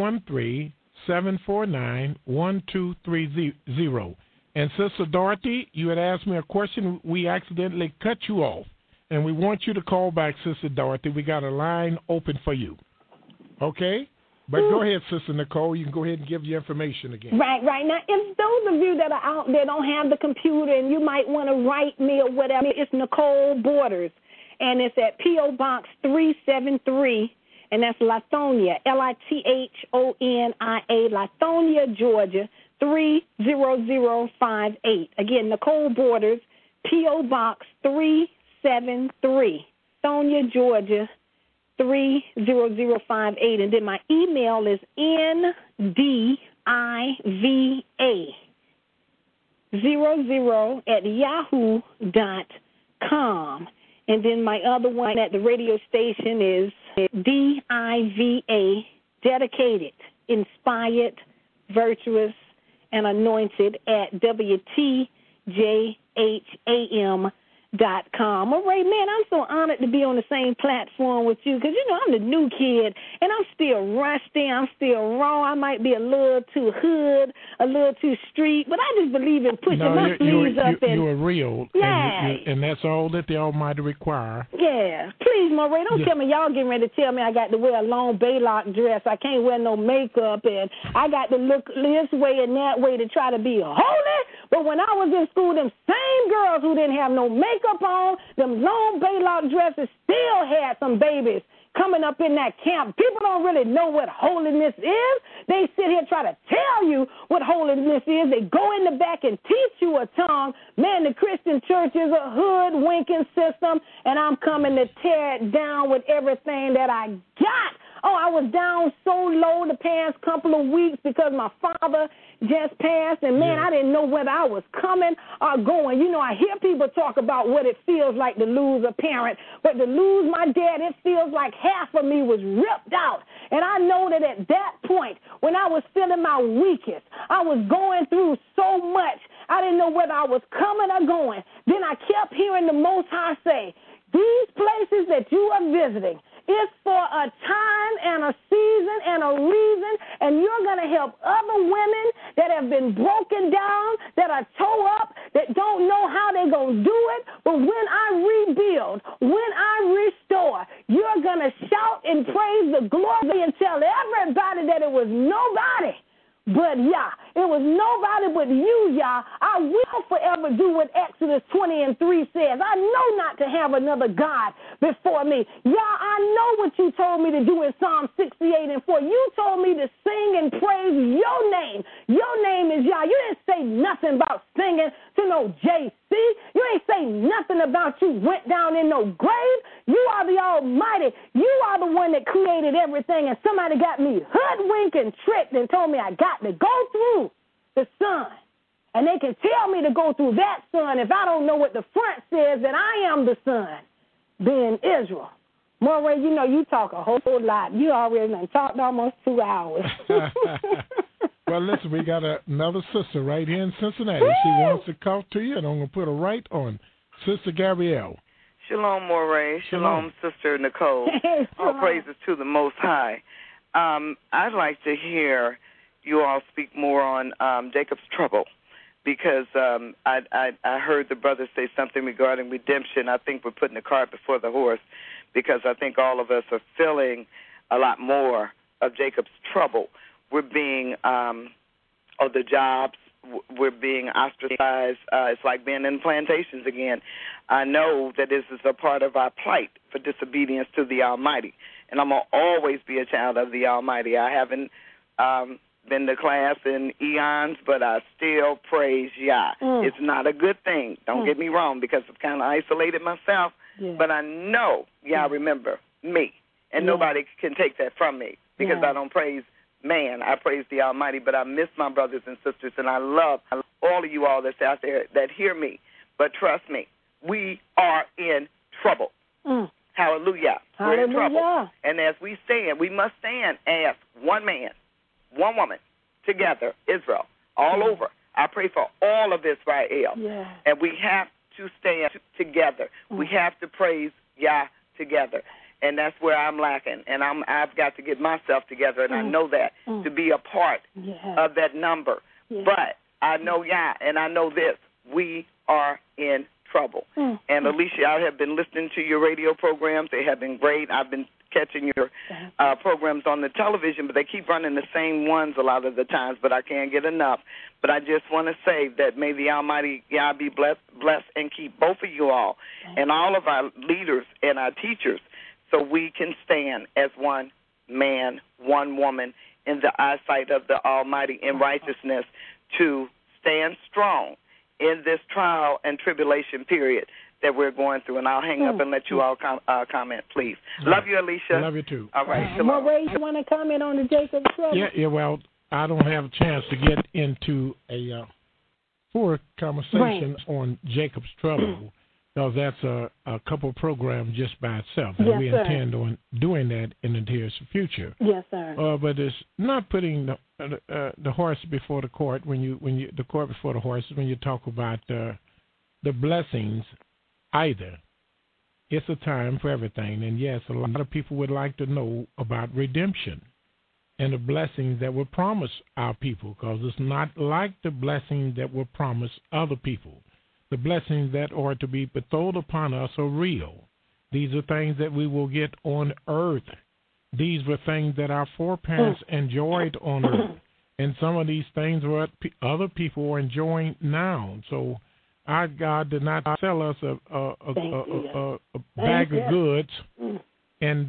513-749-1230. And Sister Dorothy, you had asked me a question. We accidentally cut you off. And we want you to call back, Sister Dorothy. We got a line open for you. Okay? But go ahead, Sister Nicole. You can go ahead and give your information again. Right. Now, if those of you that are out there don't have the computer and you might want to write me or whatever, it's Nicole Borders. And it's at P.O. Box 373, and that's Lithonia, Lithonia, Lithonia, Georgia, 30058. Again, Nicole Borders, P.O. Box 373, Lithonia, Georgia, 30058. And then my email is ndiva00@yahoo.com. And then my other one at the radio station is DIVA, dedicated, inspired, virtuous, and anointed at WTJHAM.com. Well, Ray, man, I'm so honored to be on the same platform with you because, you know, I'm the new kid, and I'm still rusty. I'm still raw. I might be a little too hood, a little too street, but I just believe in pushing my sleeves up. You're real, and that's all that the Almighty require. Yeah. Please, Ray, don't tell me y'all getting ready to tell me I got to wear a long Baylock dress. I can't wear no makeup, and I got to look this way and that way to try to be holy. But when I was in school, them same girls who didn't have no makeup on, them long Baylock dresses, still had some babies coming up in that camp. People don't really know what holiness is. They sit here try to tell you what holiness is. They go in the back and teach you a tongue. Man, the Christian church is a hood-winking system, and I'm coming to tear it down with everything that I got. Oh, I was down so low the past couple of weeks because my father just passed, and, man, I didn't know whether I was coming or going. You know, I hear people talk about what it feels like to lose a parent, but to lose my dad, it feels like half of me was ripped out. And I know that at that point, when I was feeling my weakest, I was going through so much, I didn't know whether I was coming or going. Then I kept hearing the Most High say, these places that you are visiting, it's for a time and a season and a reason, and you're going to help other women that have been broken down, that are tore up, that don't know how they're going to do it. But when I rebuild, when I restore, you're going to shout and praise the glory and tell everybody that it was nobody but Yah. It was nobody but you, Yah. I will forever do what Exodus 20:3 says. I know not to have another God before me. Yah, I know what you told me to do in Psalm 68:4. You told me to sing and praise your name. Your name is Yah. You didn't say nothing about singing to no JC. You ain't say nothing about you went down in no grave. You are the Almighty. You are the one that created everything, and somebody got me hoodwinked and tricked and told me I got to go through the sun. And they can tell me to go through that sun if I don't know what the front says, that I am the sun, being Israel. Moray, you know, you talk a whole lot. You already done talked almost 2 hours. Well, listen, we got another sister right here in Cincinnati. Woo! She wants to talk to you, and I'm going to put her right on. Sister Gabrielle. Shalom, Moray. Shalom, Sister Nicole. All praises to the Most High. I'd like to hear you all speak more on Jacob's trouble, because I heard the brother say something regarding redemption. I think we're putting the cart before the horse, because I think all of us are feeling a lot more of Jacob's trouble. We're being, of the jobs, we're being ostracized. It's like being in plantations again. I know that this is a part of our plight for disobedience to the Almighty, and I'm going to always be a child of the Almighty. I haven't been to class in eons, but I still praise Yah. It's not a good thing. Don't get me wrong, because I've kind of isolated myself, but I know Yah remember me, and nobody can take that from me, because I don't praise man. I praise the Almighty, but I miss my brothers and sisters, and I love all of you all that's out there that hear me. But trust me, we are in trouble. Hallelujah. We're in trouble. And as we stand, we must stand as one man, one woman, together, Israel, all over. I pray for all of Israel. Yeah. And we have to stand together. We have to praise Yah together. And that's where I'm lacking. And I've got to get myself together, and I know that, to be a part of that number. But I know Yah, and I know this. We are in trouble. And, Alicia, I have been listening to your radio programs. They have been great. I've been catching your programs on the television, but they keep running the same ones a lot of the times, but I can't get enough. But I just want to say that may the Almighty Yah be blessed and keep both of you all and all of our leaders and our teachers so we can stand as one man, one woman in the eyesight of the Almighty in righteousness to stand strong in this trial and tribulation period that we're going through. And I'll hang up and let you all comment, please. Love you, Alicia. Love you, too. All right. Ray, you want to comment on the Jacob trouble? Yeah, well, I don't have a chance to get into a full conversation on Jacob's trouble because that's a couple of programs just by itself. And we intend on doing that in the near future. Yes, sir. But it's not putting the horse before the court the court before the horses when you talk about the blessings either. It's a time for everything. And yes, a lot of people would like to know about redemption and the blessings that were promised our people, because it's not like the blessings that were promised other people. The blessings that are to be bestowed upon us are real. These are things that we will get on earth. These were things that our foreparents enjoyed on earth. And some of these things are what other people are enjoying now. So our God did not sell us a bag of goods and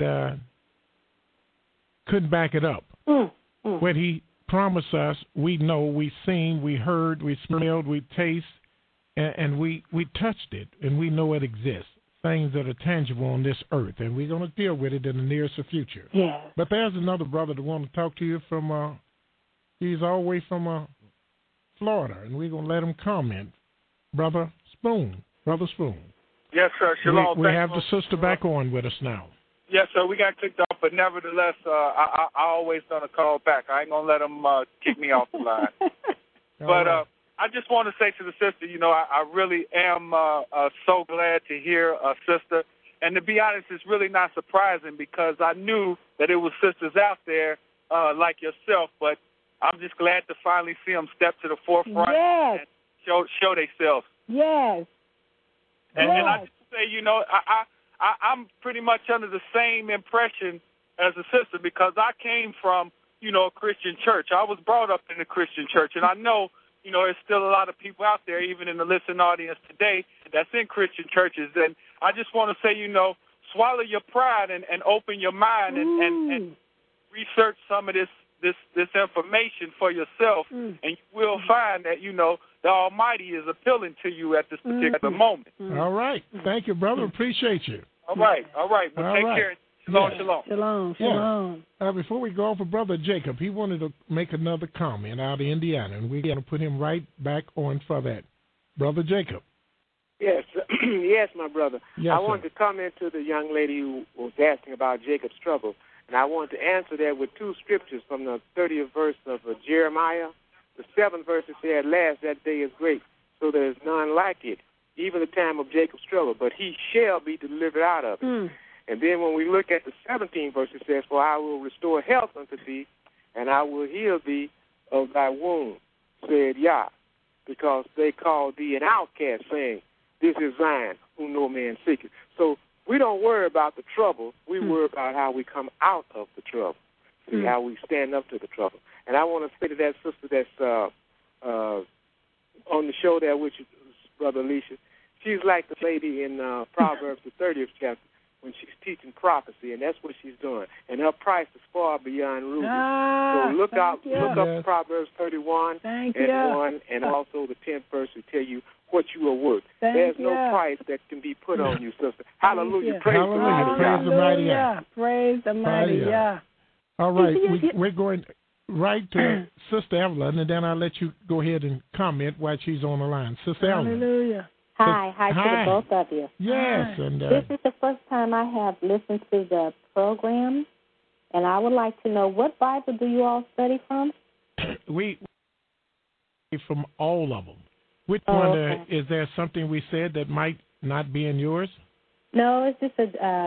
couldn't back it up. What he promised us, we know, we seen, we heard, we smelled, we taste, and we touched it, and we know it exists. Things that are tangible on this earth, and we're going to deal with it in the nearest future. Yeah. But there's another brother that wants to talk to you from, he's all the way from Florida, and we're going to let him comment. Brother Spoon. Yes, sir. Shalom. We have the sister back on with us now. Yes, sir. We got kicked off, but nevertheless, I always gonna call back. I ain't gonna let them kick me off the line. But I just want to say to the sister, I really am so glad to hear a sister. And to be honest, it's really not surprising because I knew that it was sisters out there like yourself. But I'm just glad to finally see them step to the forefront and show themselves. Yes. And I just say, I'm pretty much under the same impression as a sister because I came from, a Christian church. I was brought up in a Christian church, and I know, there's still a lot of people out there, even in the listening audience today, that's in Christian churches. And I just want to say, swallow your pride and open your mind and research some of this information for yourself, and you will find that, the Almighty is appealing to you at this particular moment. All right. Thank you, brother. Appreciate you. All right. Well, take care. Shalom. Before we go for Brother Jacob, he wanted to make another comment out of Indiana, and we're going to put him right back on for that. Brother Jacob. Yes, yes, my brother. Yes, I wanted to comment to the young lady who was asking about Jacob's trouble, and I wanted to answer that with two scriptures from the 30th verse of Jeremiah. The 7th verse it said, "At last that day is great, so there is none like it, even the time of Jacob's trouble, but he shall be delivered out of it." And then when we look at the 17th verse, it says, "For I will restore health unto thee, and I will heal thee of thy wound, said Yah, because they called thee an outcast, saying, This is Zion, whom no man seeketh." So we don't worry about the trouble. We worry about how we come out of the trouble, see how we stand up to the trouble. And I want to say to that sister that's on the show there with you, Brother Alicia, she's like the lady in Proverbs, the 30th chapter, when she's teaching prophecy, and that's what she's doing. And her price is far beyond rubies. So look up Proverbs 31 and 1, and also the 10th verse will tell you what you are worth. There's no price that can be put on you, sister. Hallelujah. Praise the mighty Yah. Praise the mighty Yah. All right, we're going right to Sister Evelyn, and then I'll let you go ahead and comment while she's on the line. Sister Evelyn. Hallelujah. Hi to the both of you. Yes. And this is the first time I have listened to the program, and I would like to know, what Bible do you all study from? we from all of them. Which one is there something we said that might not be in yours? No, it's just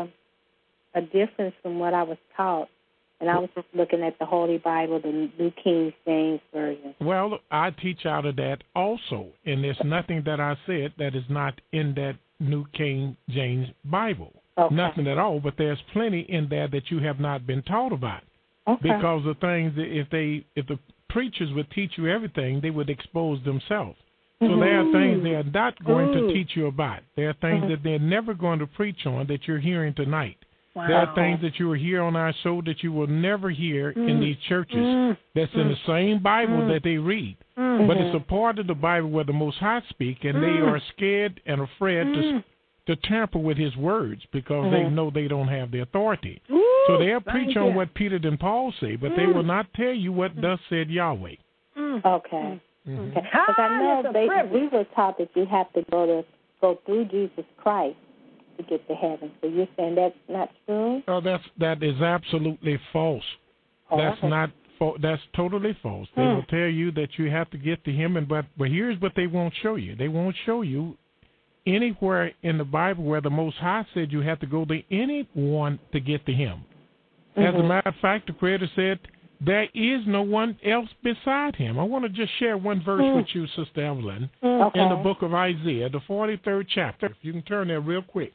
a difference from what I was taught. And I was just looking at the Holy Bible, the New King James Version. Well, I teach out of that also. And there's nothing that I said that is not in that New King James Bible. Okay. Nothing at all. But there's plenty in there that you have not been taught about. Okay. Because the things, if the preachers would teach you everything, they would expose themselves. So there are things they are not going to teach you about. There are things that they're never going to preach on that you're hearing tonight. Wow. There are things that you will hear on our show that you will never hear in these churches. That's in the same Bible that they read. But it's a part of the Bible where the Most High speak, and they are scared and afraid to tamper with his words because they know they don't have the authority. So they'll preach on what Peter and Paul say, but they will not tell you what thus said Yahweh. Okay. Because I know we were taught that you have to go through Jesus Christ to get to heaven. So you're saying that's not true? Oh, that is absolutely false. That's totally false. They will tell you that you have to get to him, but here's what they won't show you. They won't show you anywhere in the Bible where the Most High said you have to go to anyone to get to him. As a matter of fact, the Creator said, there is no one else beside him. I want to just share one verse with you, Sister Evelyn, in the book of Isaiah, the 43rd chapter. If you can turn there real quick.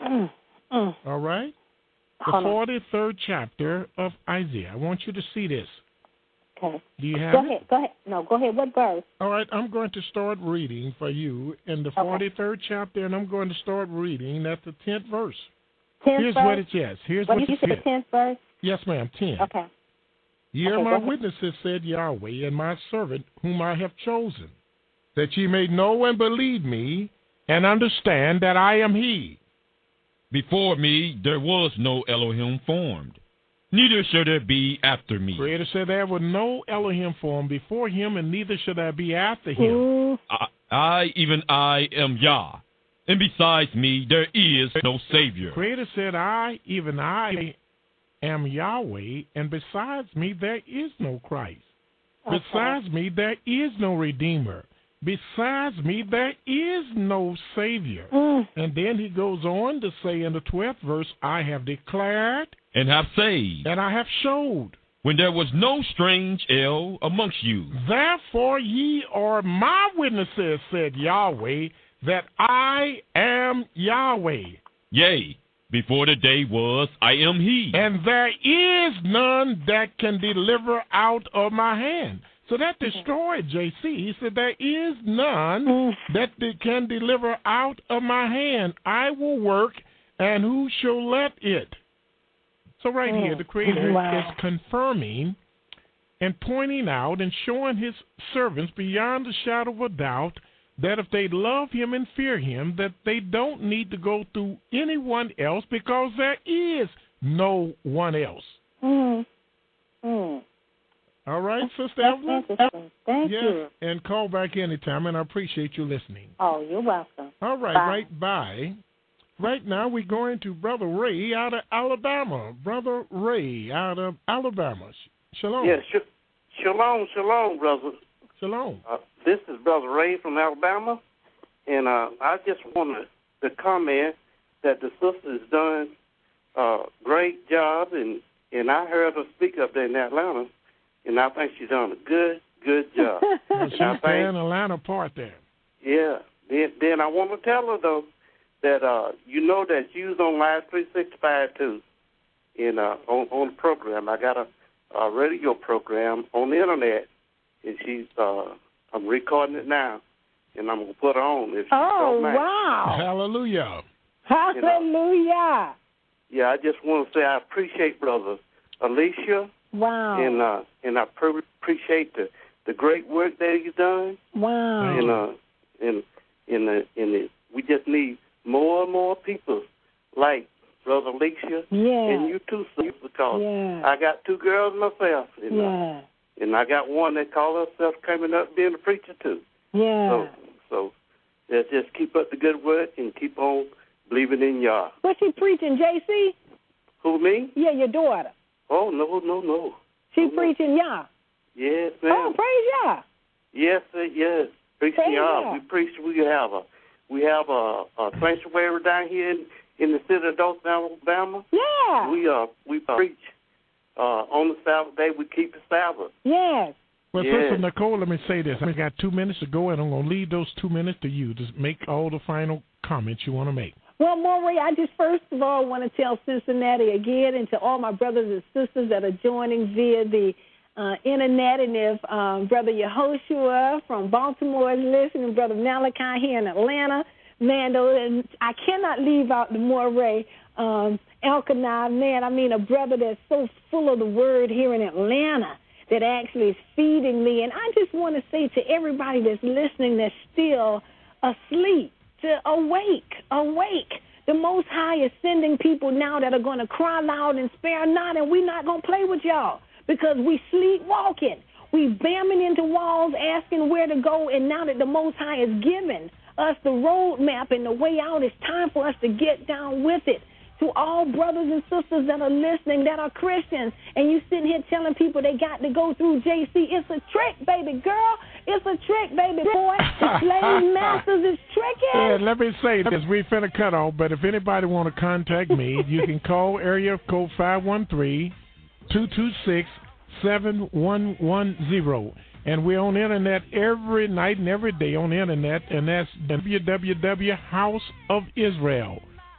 All right? The 43rd chapter of Isaiah. I want you to see this. Okay. Do you have it? Go ahead. No, go ahead. What verse? All right, I'm going to start reading for you in the 43rd chapter, and I'm going to start reading at the 10th verse. 10th Here's verse? what it says. Here's what did you say, the 10th verse? Yes, ma'am, 10. Okay. Ye are my witnesses, said Yahweh, and my servant whom I have chosen, that ye may know and believe me, and understand that I am he. Before me there was no Elohim formed, neither shall there be after me. Creator said there was no Elohim formed before him, and neither shall there be after him. I, even I, am Yah, and besides me there is no Savior. Creator said, I, even I, am Yahweh, and besides me there is no Christ. Besides me there is no Redeemer. Besides me there is no Savior. And then he goes on to say in the 12th verse, I have declared and have saved, and I have showed, when there was no strange El amongst you. Therefore ye are my witnesses, said Yahweh, that I am Yahweh. Yea, before the day was, I am he. And there is none that can deliver out of my hand. So that destroyed JC. He said, there is none that can deliver out of my hand. I will work, and who shall let it? So right here, the Creator is confirming and pointing out and showing his servants beyond the shadow of a doubt that if they love him and fear him, that they don't need to go through anyone else because there is no one else. All right, Sister Evelyn? Thank you. And call back anytime, and I appreciate you listening. Oh, you're welcome. All right, bye. Right now we're going to Brother Ray out of Alabama. Brother Ray out of Alabama. Shalom. Yes, shalom, brother. Shalom. This is Brother Ray from Alabama, and I just wanted to comment that the sister has done a great job, and I heard her speak up there in Atlanta, and I think she's done a good job. She's in Atlanta part there. Yeah. Then I want to tell her, though, that you know that she was on Live 365, too, and on the program. I got a radio program on the Internet, and she's I'm recording it now, and I'm going to put her on. If oh, wow. Hallelujah. Hallelujah. Yeah, I just want to say I appreciate Brother Alicia. Wow. And I appreciate the great work that he's done. Wow. And we just need more and more people like Brother Alicia and you too, sis, because I got two girls myself. And I got one that calls herself coming up being a preacher too. Yeah. So let's just keep up the good work and keep on believing in Yah. What's she preaching, JC? Who, me? Yeah, your daughter. Oh, no. She preaching Yah. Yes, ma'am. Oh, praise Yah. Yes, yes. Praise Yah. We preach. We have a sanctuary down here in the city of Dothan, Alabama. Yeah. We preach on the Sabbath day. We keep the Sabbath. Yes. Well, Sister Nicole, let me say this. I got 2 minutes to go, and I'm going to leave those 2 minutes to you to make all the final comments you want to make. Well, Morey, I just first of all want to tell Cincinnati again and to all my brothers and sisters that are joining via the internet, and if Brother Yehoshua from Baltimore is listening, Brother Malachi here in Atlanta, Mando, and I cannot leave out the Morey Elkanah, man, I mean a brother that's so full of the word here in Atlanta that actually is feeding me. And I just want to say to everybody that's listening that's still asleep, to awake. The Most High is sending people now that are going to cry loud and spare not, and we're not going to play with y'all because we sleepwalking. We bamming into walls asking where to go, and now that the Most High has given us the roadmap and the way out, it's time for us to get down with it. To all brothers and sisters that are listening that are Christians, and you sitting here telling people they got to go through JC, it's a trick, baby girl. It's a trick, baby boy. The slave masters is tricking. Yeah, let me say this. We finna cut off, but if anybody want to contact me, you can call area code 513-226-7110. And we're on the internet every night and every day on the internet, and that's www.houseofisrael.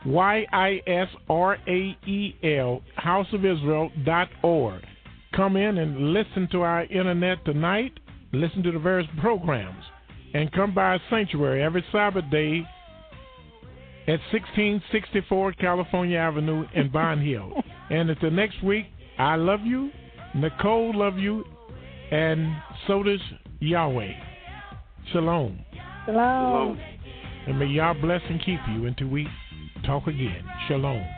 YISRAEL, houseofisrael.org. Come in and listen to our internet tonight, listen to the various programs, and come by our sanctuary every Sabbath day at 1664 California Avenue in Bond Hill. And until next week, I love you, Nicole love you, and so does Yahweh. Shalom. Shalom. And may Yah bless and keep you until we talk again. Shalom.